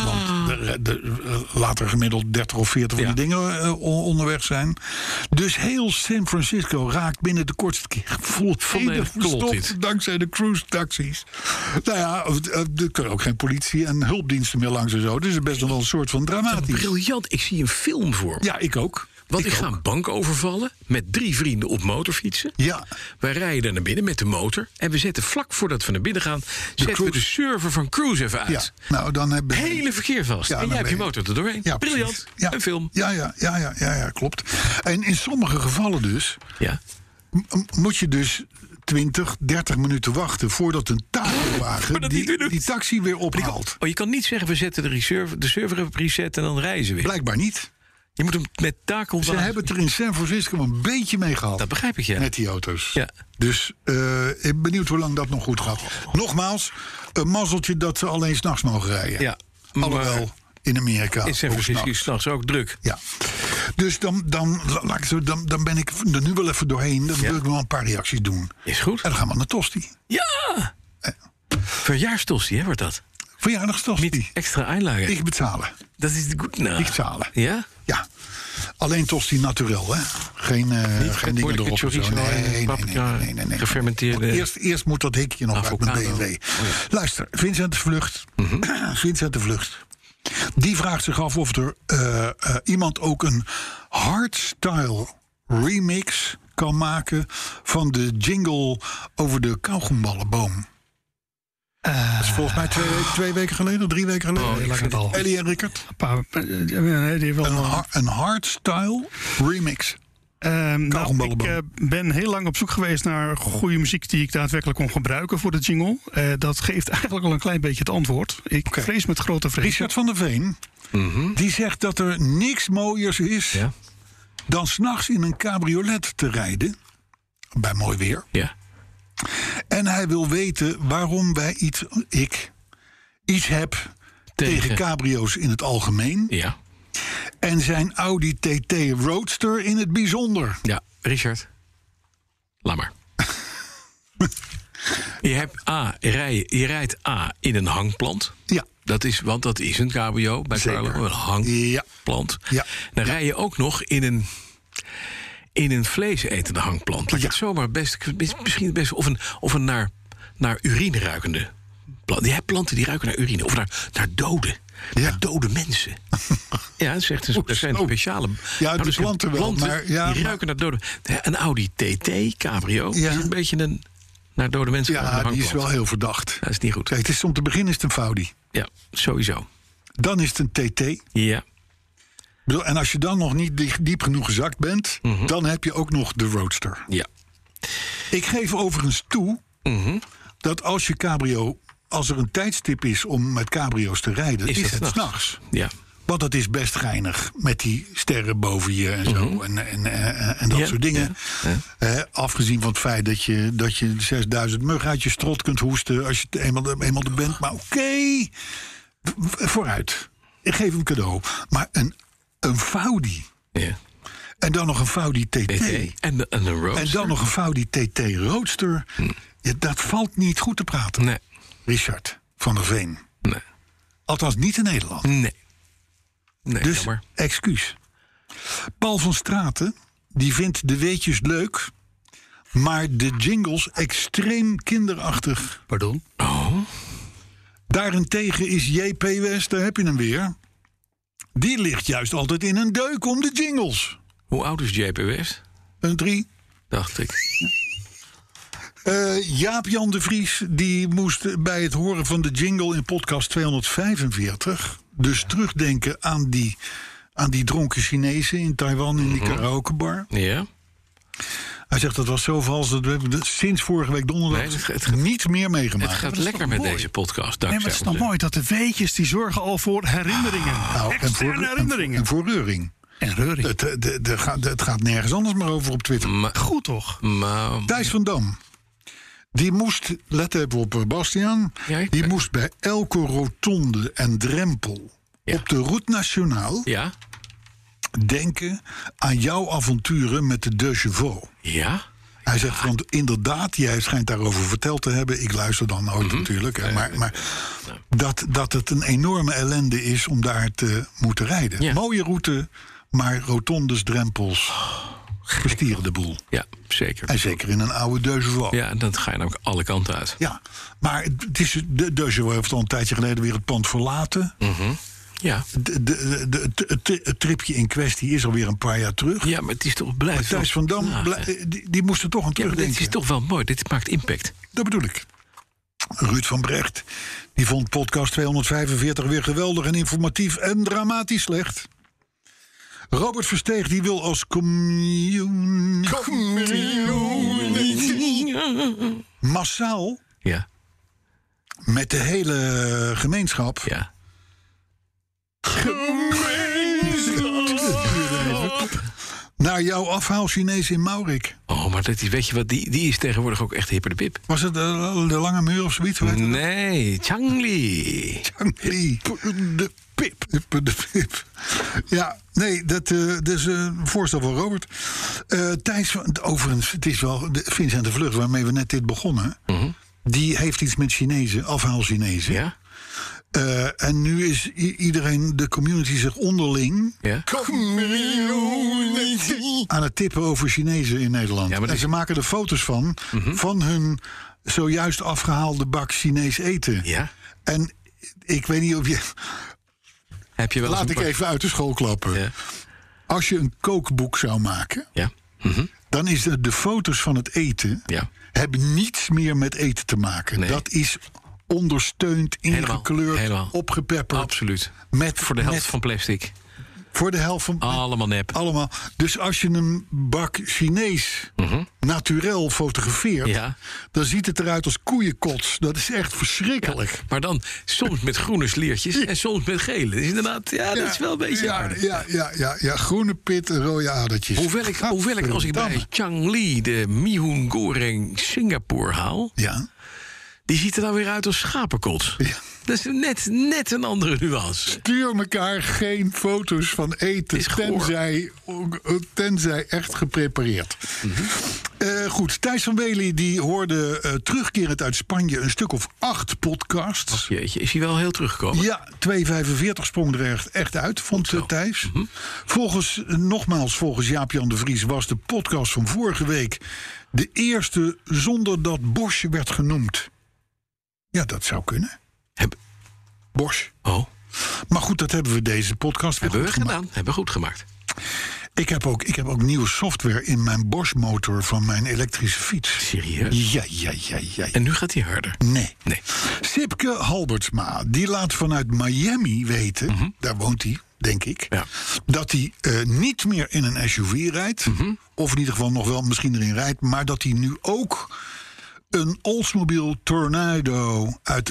[SPEAKER 4] later gemiddeld 30 of 40 van
[SPEAKER 3] Ja.
[SPEAKER 4] die dingen onderweg zijn. Dus heel San Francisco raakt binnen de kortste keer volledig
[SPEAKER 3] klot dit.
[SPEAKER 4] verstopt. Dankzij de cruise taxis. Nou ja, er kunnen ook geen politie en hulpdiensten meer langs en zo. Dus het is best nog wel een soort van dramatisch.
[SPEAKER 3] Briljant. Ik zie een film voor me.
[SPEAKER 4] Ja, ik ook.
[SPEAKER 3] Want ik ga een bank overvallen met 3 vrienden op motorfietsen.
[SPEAKER 4] Ja.
[SPEAKER 3] Wij rijden daar naar binnen met de motor. En we zetten vlak voordat we naar binnen gaan, zetten we
[SPEAKER 4] Cruise.
[SPEAKER 3] de server van Cruise even uit.
[SPEAKER 4] Ja, nou dan hebben we
[SPEAKER 3] Hele verkeer vast.
[SPEAKER 4] Ja,
[SPEAKER 3] en
[SPEAKER 4] dan
[SPEAKER 3] jij hebt je
[SPEAKER 4] ben je-
[SPEAKER 3] motor er doorheen.
[SPEAKER 4] Ja,
[SPEAKER 3] Briljant.
[SPEAKER 4] precies. Ja.
[SPEAKER 3] Een film.
[SPEAKER 4] Ja, klopt. En in sommige gevallen dus
[SPEAKER 3] Ja.
[SPEAKER 4] moet je dus 20, 30 minuten wachten voordat een takelwagen die taxi weer ophaalt.
[SPEAKER 3] Je kan niet zeggen, we zetten de server even reset en dan rijden ze weer.
[SPEAKER 4] Blijkbaar niet.
[SPEAKER 3] Je moet hem met takelwagen...
[SPEAKER 4] Ze hebben het er in San Francisco een beetje mee gehad.
[SPEAKER 3] Dat begrijp ik, ja.
[SPEAKER 4] Met die auto's.
[SPEAKER 3] Ja.
[SPEAKER 4] Dus ik ben benieuwd hoe lang dat nog goed gaat. Nogmaals, een mazzeltje dat ze alleen 's nachts mogen rijden.
[SPEAKER 3] Ja.
[SPEAKER 4] Alhoewel, in Amerika.
[SPEAKER 3] In San Francisco is 's nachts ook druk.
[SPEAKER 4] Ja. Dus dan ben ik er nu wel even doorheen. Dan wil ik nog een paar reacties doen.
[SPEAKER 3] Is goed.
[SPEAKER 4] En dan gaan we naar Tosti.
[SPEAKER 3] Ja! Verjaarstosti, hè, wordt dat?
[SPEAKER 4] Verjaardagstosti.
[SPEAKER 3] Met extra Einlagen.
[SPEAKER 4] Ik betalen.
[SPEAKER 3] Dat is goed. Nou.
[SPEAKER 4] Ik betalen.
[SPEAKER 3] Ja?
[SPEAKER 4] Ja. Alleen Tosti naturel, hè? Geen dingen erop.
[SPEAKER 3] Chorizo,
[SPEAKER 4] nee.
[SPEAKER 3] Gefermenteerde...
[SPEAKER 4] Eerst moet dat hikje nog
[SPEAKER 3] avocado.
[SPEAKER 4] uit mijn BMW.
[SPEAKER 3] Oh, ja.
[SPEAKER 4] Luister, Vincent de Vlucht. Vincent de Vlucht. Die vraagt zich af of er iemand ook een hardstyle remix kan maken van de jingle over de kauwgomballenboom. Dat is volgens mij 2 weken geleden, 3 weken geleden. Ellie en Rickert. Een hardstyle remix.
[SPEAKER 5] Ik ben heel lang op zoek geweest naar goede muziek die ik daadwerkelijk kon gebruiken voor de jingle. Dat geeft eigenlijk al een klein beetje het antwoord. Ik vrees met grote vrees.
[SPEAKER 4] Richard van der Veen, die zegt dat er niks mooiers is dan 's nachts in een cabriolet te rijden. Bij mooi weer.
[SPEAKER 3] Ja.
[SPEAKER 4] En hij wil weten waarom iets heb tegen cabrio's in het algemeen.
[SPEAKER 3] Ja.
[SPEAKER 4] En zijn Audi TT Roadster in het bijzonder.
[SPEAKER 3] Ja, Richard. Laat maar. Je rijdt in een hangplant.
[SPEAKER 4] Ja.
[SPEAKER 3] Want dat is een cabrio bij Carlo. Een hangplant.
[SPEAKER 4] Ja.
[SPEAKER 3] Dan rij je ook nog in een vleesetende hangplant. Dat je het zomaar misschien best of een naar urine ruikende plant. Je hebt planten die ruiken naar urine. Of naar doden.
[SPEAKER 4] Ja.
[SPEAKER 3] Naar dode mensen. Ja, dat is echt er zijn speciale...
[SPEAKER 4] Ja, de planten wel.
[SPEAKER 3] Die ruiken naar doden. Een Audi TT Cabrio is een beetje naar dode mensen.
[SPEAKER 4] Ja, die is wel heel verdacht.
[SPEAKER 3] Dat is niet goed.
[SPEAKER 4] Kijk, het is om te beginnen is het een Audi.
[SPEAKER 3] Ja, sowieso.
[SPEAKER 4] Dan is het een TT.
[SPEAKER 3] Ja.
[SPEAKER 4] En als je dan nog niet diep genoeg gezakt bent, dan heb je ook nog de Roadster.
[SPEAKER 3] Ja.
[SPEAKER 4] Ik geef overigens toe dat als er een tijdstip is om met cabrio's te rijden, is het 's nachts.
[SPEAKER 3] Ja.
[SPEAKER 4] Want dat is best geinig met die sterren boven je en zo. En dat soort dingen. Ja. Afgezien van het feit dat je 6000 mug uit je strot kunt hoesten als je eenmaal er bent. Maar oké, vooruit. Ik geef hem cadeau. Maar een Audi. Ja. En dan nog een Audi TT.
[SPEAKER 3] En een Roadster.
[SPEAKER 4] En dan nog een Audi TT Roadster. Ja, dat valt niet goed te praten.
[SPEAKER 3] Nee.
[SPEAKER 4] Richard van der Veen.
[SPEAKER 3] Nee.
[SPEAKER 4] Althans niet in Nederland.
[SPEAKER 3] Nee,
[SPEAKER 4] dus
[SPEAKER 3] jammer.
[SPEAKER 4] Excuus. Paul van Straten, die vindt de weetjes leuk, maar de jingles extreem kinderachtig.
[SPEAKER 5] Pardon?
[SPEAKER 3] Oh.
[SPEAKER 4] Daarentegen is JP West, daar heb je hem weer. Die ligt juist altijd in een deuk om de jingles.
[SPEAKER 3] Hoe oud is JP West?
[SPEAKER 4] Een 3.
[SPEAKER 3] Dacht ik.
[SPEAKER 4] Jaap-Jan de Vries, die moest bij het horen van de jingle in podcast 245... dus terugdenken aan die dronken Chinezen in Taiwan in die karaokebar.
[SPEAKER 3] Ja.
[SPEAKER 4] Hij zegt dat was zo vals dat we sinds vorige week donderdag niets meer meegemaakt.
[SPEAKER 3] Het gaat lekker met deze podcast.
[SPEAKER 5] Nee, maar het is nog mooi dat de weetjes die zorgen al voor herinneringen. Externe herinneringen.
[SPEAKER 4] En voor reuring.
[SPEAKER 5] En reuring.
[SPEAKER 4] Het gaat nergens anders meer over op Twitter.
[SPEAKER 3] Maar,
[SPEAKER 5] goed toch?
[SPEAKER 3] Maar,
[SPEAKER 4] Thijs van Dam. Die moest, let even op Bastiaan, die moest bij elke rotonde en drempel op de Route Nationale denken aan jouw avonturen met de Deux Chevaux.
[SPEAKER 3] Ja?
[SPEAKER 4] Hij zegt, want inderdaad, jij schijnt daarover verteld te hebben. Ik luister dan nooit natuurlijk. Maar dat het een enorme ellende is om daar te moeten rijden. Ja. Mooie route, maar rotondes, drempels verstieren de boel.
[SPEAKER 3] Ja, zeker.
[SPEAKER 4] En zeker in een oude Deux Chevaux.
[SPEAKER 3] Ja, dan ga je namelijk alle kanten uit.
[SPEAKER 4] Ja, maar de Deux Chevaux heeft al een tijdje geleden weer het pand verlaten. Ja. Het tripje in kwestie is alweer een paar jaar terug.
[SPEAKER 3] Ja, maar het is toch blij.
[SPEAKER 4] Thijs van Dam, die moest er toch aan terugdenken.
[SPEAKER 3] Dit is toch wel mooi, dit maakt impact.
[SPEAKER 4] Dat bedoel ik. Ruud van Brecht, die vond podcast 245 weer geweldig en informatief en dramatisch slecht. Robert Versteeg die wil als massaal
[SPEAKER 3] Ja,
[SPEAKER 4] met de hele gemeenschap.
[SPEAKER 3] ja.
[SPEAKER 4] Naar jouw afhaal Chinees in Maurik.
[SPEAKER 3] Oh, maar dat is, weet je wat, die is tegenwoordig ook echt hipper de pip.
[SPEAKER 4] Was het de Lange Muur of zoiets?
[SPEAKER 3] Nee, Changli.
[SPEAKER 4] De pip. De pip. Ja, nee, dat is een voorstel van Robert. Thijs, overigens, het is wel Vincent de Vlucht waarmee we net dit begonnen. Die heeft iets met Chinezen, afhaal Chinezen.
[SPEAKER 3] Ja?
[SPEAKER 4] En nu is iedereen, de community zich onderling
[SPEAKER 3] Ja?
[SPEAKER 4] aan het tippen over Chinezen in Nederland.
[SPEAKER 3] Ja, maar
[SPEAKER 4] en ze maken er foto's van hun zojuist afgehaalde bak Chinees eten.
[SPEAKER 3] Ja?
[SPEAKER 4] En ik weet niet of je...
[SPEAKER 3] Heb je wel eens
[SPEAKER 4] Laat
[SPEAKER 3] een
[SPEAKER 4] ik
[SPEAKER 3] pak-
[SPEAKER 4] even uit de school klappen.
[SPEAKER 3] Ja?
[SPEAKER 4] Als je een kookboek zou maken,
[SPEAKER 3] Ja?
[SPEAKER 4] dan is de foto's van het eten
[SPEAKER 3] Ja.
[SPEAKER 4] hebben niets meer met eten te maken.
[SPEAKER 3] Nee.
[SPEAKER 4] Dat is ondersteund, ingekleurd,
[SPEAKER 3] Helemaal.
[SPEAKER 4] opgepepperd.
[SPEAKER 3] Absoluut.
[SPEAKER 4] Met,
[SPEAKER 3] Voor de helft
[SPEAKER 4] met-
[SPEAKER 3] van plastic.
[SPEAKER 4] Voor de helft van...
[SPEAKER 3] Allemaal nep.
[SPEAKER 4] Allemaal. Dus als je een bak Chinees naturel fotografeert...
[SPEAKER 3] Ja.
[SPEAKER 4] dan ziet het eruit als koeienkots. Dat is echt verschrikkelijk.
[SPEAKER 3] Maar dan soms met groene sliertjes en soms met gele. Dus inderdaad, ja, dat is wel een beetje aardig.
[SPEAKER 4] Ja, groene pit en rode adertjes.
[SPEAKER 3] Hoewel ik als ik bij Changli de Mihun Goreng Singapore haal...
[SPEAKER 4] Ja.
[SPEAKER 3] die ziet er dan weer uit als schapenkots.
[SPEAKER 4] Ja.
[SPEAKER 3] Dat is net een andere nuance.
[SPEAKER 4] Stuur elkaar geen foto's van eten,
[SPEAKER 3] Is goor.
[SPEAKER 4] tenzij echt geprepareerd. Goed, Thijs van Wely die hoorde terugkerend uit Spanje een stuk of 8 podcasts.
[SPEAKER 3] Jeetje, is hij wel heel teruggekomen?
[SPEAKER 4] Ja, 2,45 sprong er echt uit, vond
[SPEAKER 3] Goed zo.
[SPEAKER 4] Thijs. Volgens Jaap-Jan de Vries was de podcast van vorige week de eerste zonder dat Bosch werd genoemd. Ja, dat zou kunnen. Bosch.
[SPEAKER 3] Oh,
[SPEAKER 4] Maar goed, dat hebben we deze podcast weer
[SPEAKER 3] hebben we
[SPEAKER 4] goed gemaakt.
[SPEAKER 3] gedaan. Hebben we goed gemaakt.
[SPEAKER 4] Ik heb ook nieuwe software in mijn Bosch-motor van mijn elektrische fiets.
[SPEAKER 3] Serieus?
[SPEAKER 4] Ja.
[SPEAKER 3] En nu gaat hij harder.
[SPEAKER 4] Nee.
[SPEAKER 3] Nee.
[SPEAKER 4] Sipke Halbertsma, die laat vanuit Miami weten, daar woont hij, denk ik,
[SPEAKER 3] Ja.
[SPEAKER 4] dat hij niet meer in een SUV rijdt, of in ieder geval nog wel misschien erin rijdt, maar dat hij nu ook een Oldsmobile Tornado uit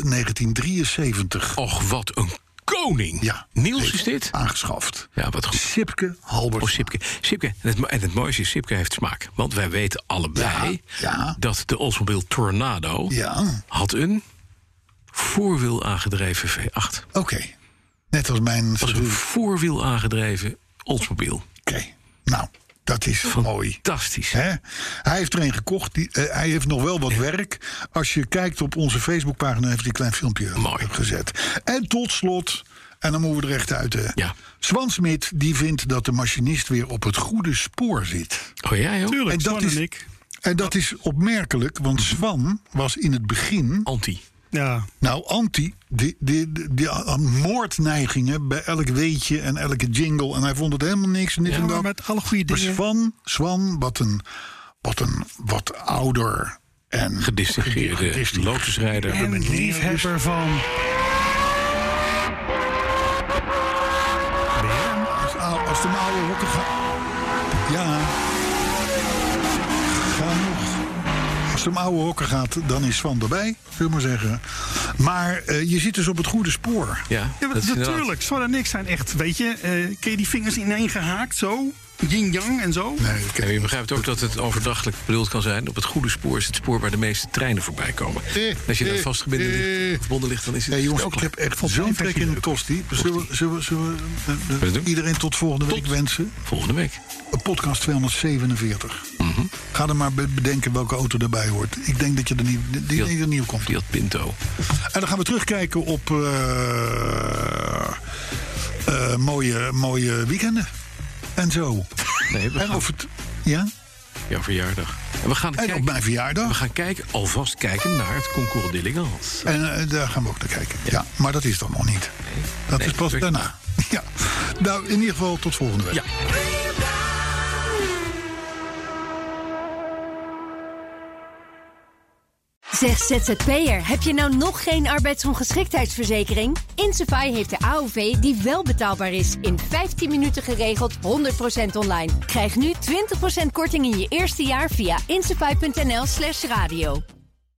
[SPEAKER 4] 1973
[SPEAKER 3] Och, wat een koning.
[SPEAKER 4] ja,
[SPEAKER 3] Niels
[SPEAKER 4] heeft
[SPEAKER 3] is dit?
[SPEAKER 4] aangeschaft.
[SPEAKER 3] Ja, wat goed.
[SPEAKER 4] Sipke Halbertsma.
[SPEAKER 3] Oh, Sipke. En het mooiste is, Sipke heeft smaak. Want wij weten allebei
[SPEAKER 4] Ja.
[SPEAKER 3] dat de Oldsmobile Tornado
[SPEAKER 4] Ja,
[SPEAKER 3] had een voorwiel aangedreven V8.
[SPEAKER 4] oké. Net als mijn...
[SPEAKER 3] Dat was een voorwiel aangedreven Oldsmobile.
[SPEAKER 4] Oké, nou, dat is mooi.
[SPEAKER 3] Fantastisch.
[SPEAKER 4] Hè? Hij heeft er een gekocht. Hij heeft nog wel wat werk. Als je kijkt op onze Facebookpagina, heeft hij een klein filmpje
[SPEAKER 3] Mooi.
[SPEAKER 4] gezet. En tot slot, en dan moeten we er echt uit. Hè.
[SPEAKER 3] Ja.
[SPEAKER 4] Swan Smit die vindt dat de machinist weer op het goede spoor zit.
[SPEAKER 3] Oh ja, joh?
[SPEAKER 5] Tuurlijk,
[SPEAKER 4] En dat
[SPEAKER 5] Swan
[SPEAKER 4] is-
[SPEAKER 5] en ik.
[SPEAKER 4] En dat is opmerkelijk, want Swan was in het begin...
[SPEAKER 3] Anti.
[SPEAKER 5] Ja,
[SPEAKER 4] Nou, anti, die moordneigingen bij elk weetje en elke jingle. En hij vond het helemaal niks. En dit en
[SPEAKER 5] maar
[SPEAKER 4] dat.
[SPEAKER 5] met alle goede
[SPEAKER 4] Maar
[SPEAKER 5] dingen.
[SPEAKER 4] Swan, wat ouder en
[SPEAKER 3] Gedistingeerde lotusrijder.
[SPEAKER 5] En een liefhebber van.
[SPEAKER 4] Als de oude rokken gaat. Ja. Ga nog. Als de oude hokken gaat, dan is Swan erbij, zullen we maar zeggen. Maar je zit dus op het goede spoor.
[SPEAKER 3] Ja,
[SPEAKER 5] Ja,
[SPEAKER 3] dat is inderdaad-
[SPEAKER 5] natuurlijk. Swan en ik zijn echt, weet je, ken je die vingers ineen gehaakt, zo? Yin-yang en zo?
[SPEAKER 4] Nee,
[SPEAKER 3] Ja, je begrijpt ook dat het overdrachtelijk bedoeld kan zijn. Op het goede spoor is het spoor waar de meeste treinen voorbij komen. Als je daar verbonden ligt, dan is het
[SPEAKER 4] Hey jongens,
[SPEAKER 3] ook
[SPEAKER 4] ik heb echt
[SPEAKER 5] Vond
[SPEAKER 4] zo'n
[SPEAKER 5] mijn
[SPEAKER 4] trek
[SPEAKER 5] versie
[SPEAKER 4] in de
[SPEAKER 5] leuk.
[SPEAKER 4] tosti. Zullen we
[SPEAKER 3] we doen?
[SPEAKER 4] iedereen tot volgende week wensen?
[SPEAKER 3] volgende week.
[SPEAKER 4] Podcast 247. Ga er maar bedenken welke auto erbij hoort. Ik denk dat je er niet op komt.
[SPEAKER 3] Fiat Pinto.
[SPEAKER 4] En dan gaan we terugkijken op mooie weekenden. En zo.
[SPEAKER 3] Nee, we
[SPEAKER 4] En
[SPEAKER 3] gaan
[SPEAKER 4] of het... Ja?
[SPEAKER 3] jouw verjaardag. En we gaan
[SPEAKER 4] En op
[SPEAKER 3] kijken,
[SPEAKER 4] mijn
[SPEAKER 3] we
[SPEAKER 4] verjaardag.
[SPEAKER 3] gaan alvast kijken naar het Concours d'Elegance.
[SPEAKER 4] En daar gaan we ook naar kijken. Ja, maar dat is dan nog niet. Dat
[SPEAKER 3] Nee,
[SPEAKER 4] is pas
[SPEAKER 3] dat-
[SPEAKER 4] daarna. Ja. Nou, in ieder geval tot volgende week.
[SPEAKER 3] Ja.
[SPEAKER 1] Zeg ZZP'er, heb je nou nog geen arbeidsongeschiktheidsverzekering? Insafai heeft de AOV die wel betaalbaar is. In 15 minuten geregeld, 100% online. Krijg nu 20% korting in je eerste jaar via insafai.nl/radio.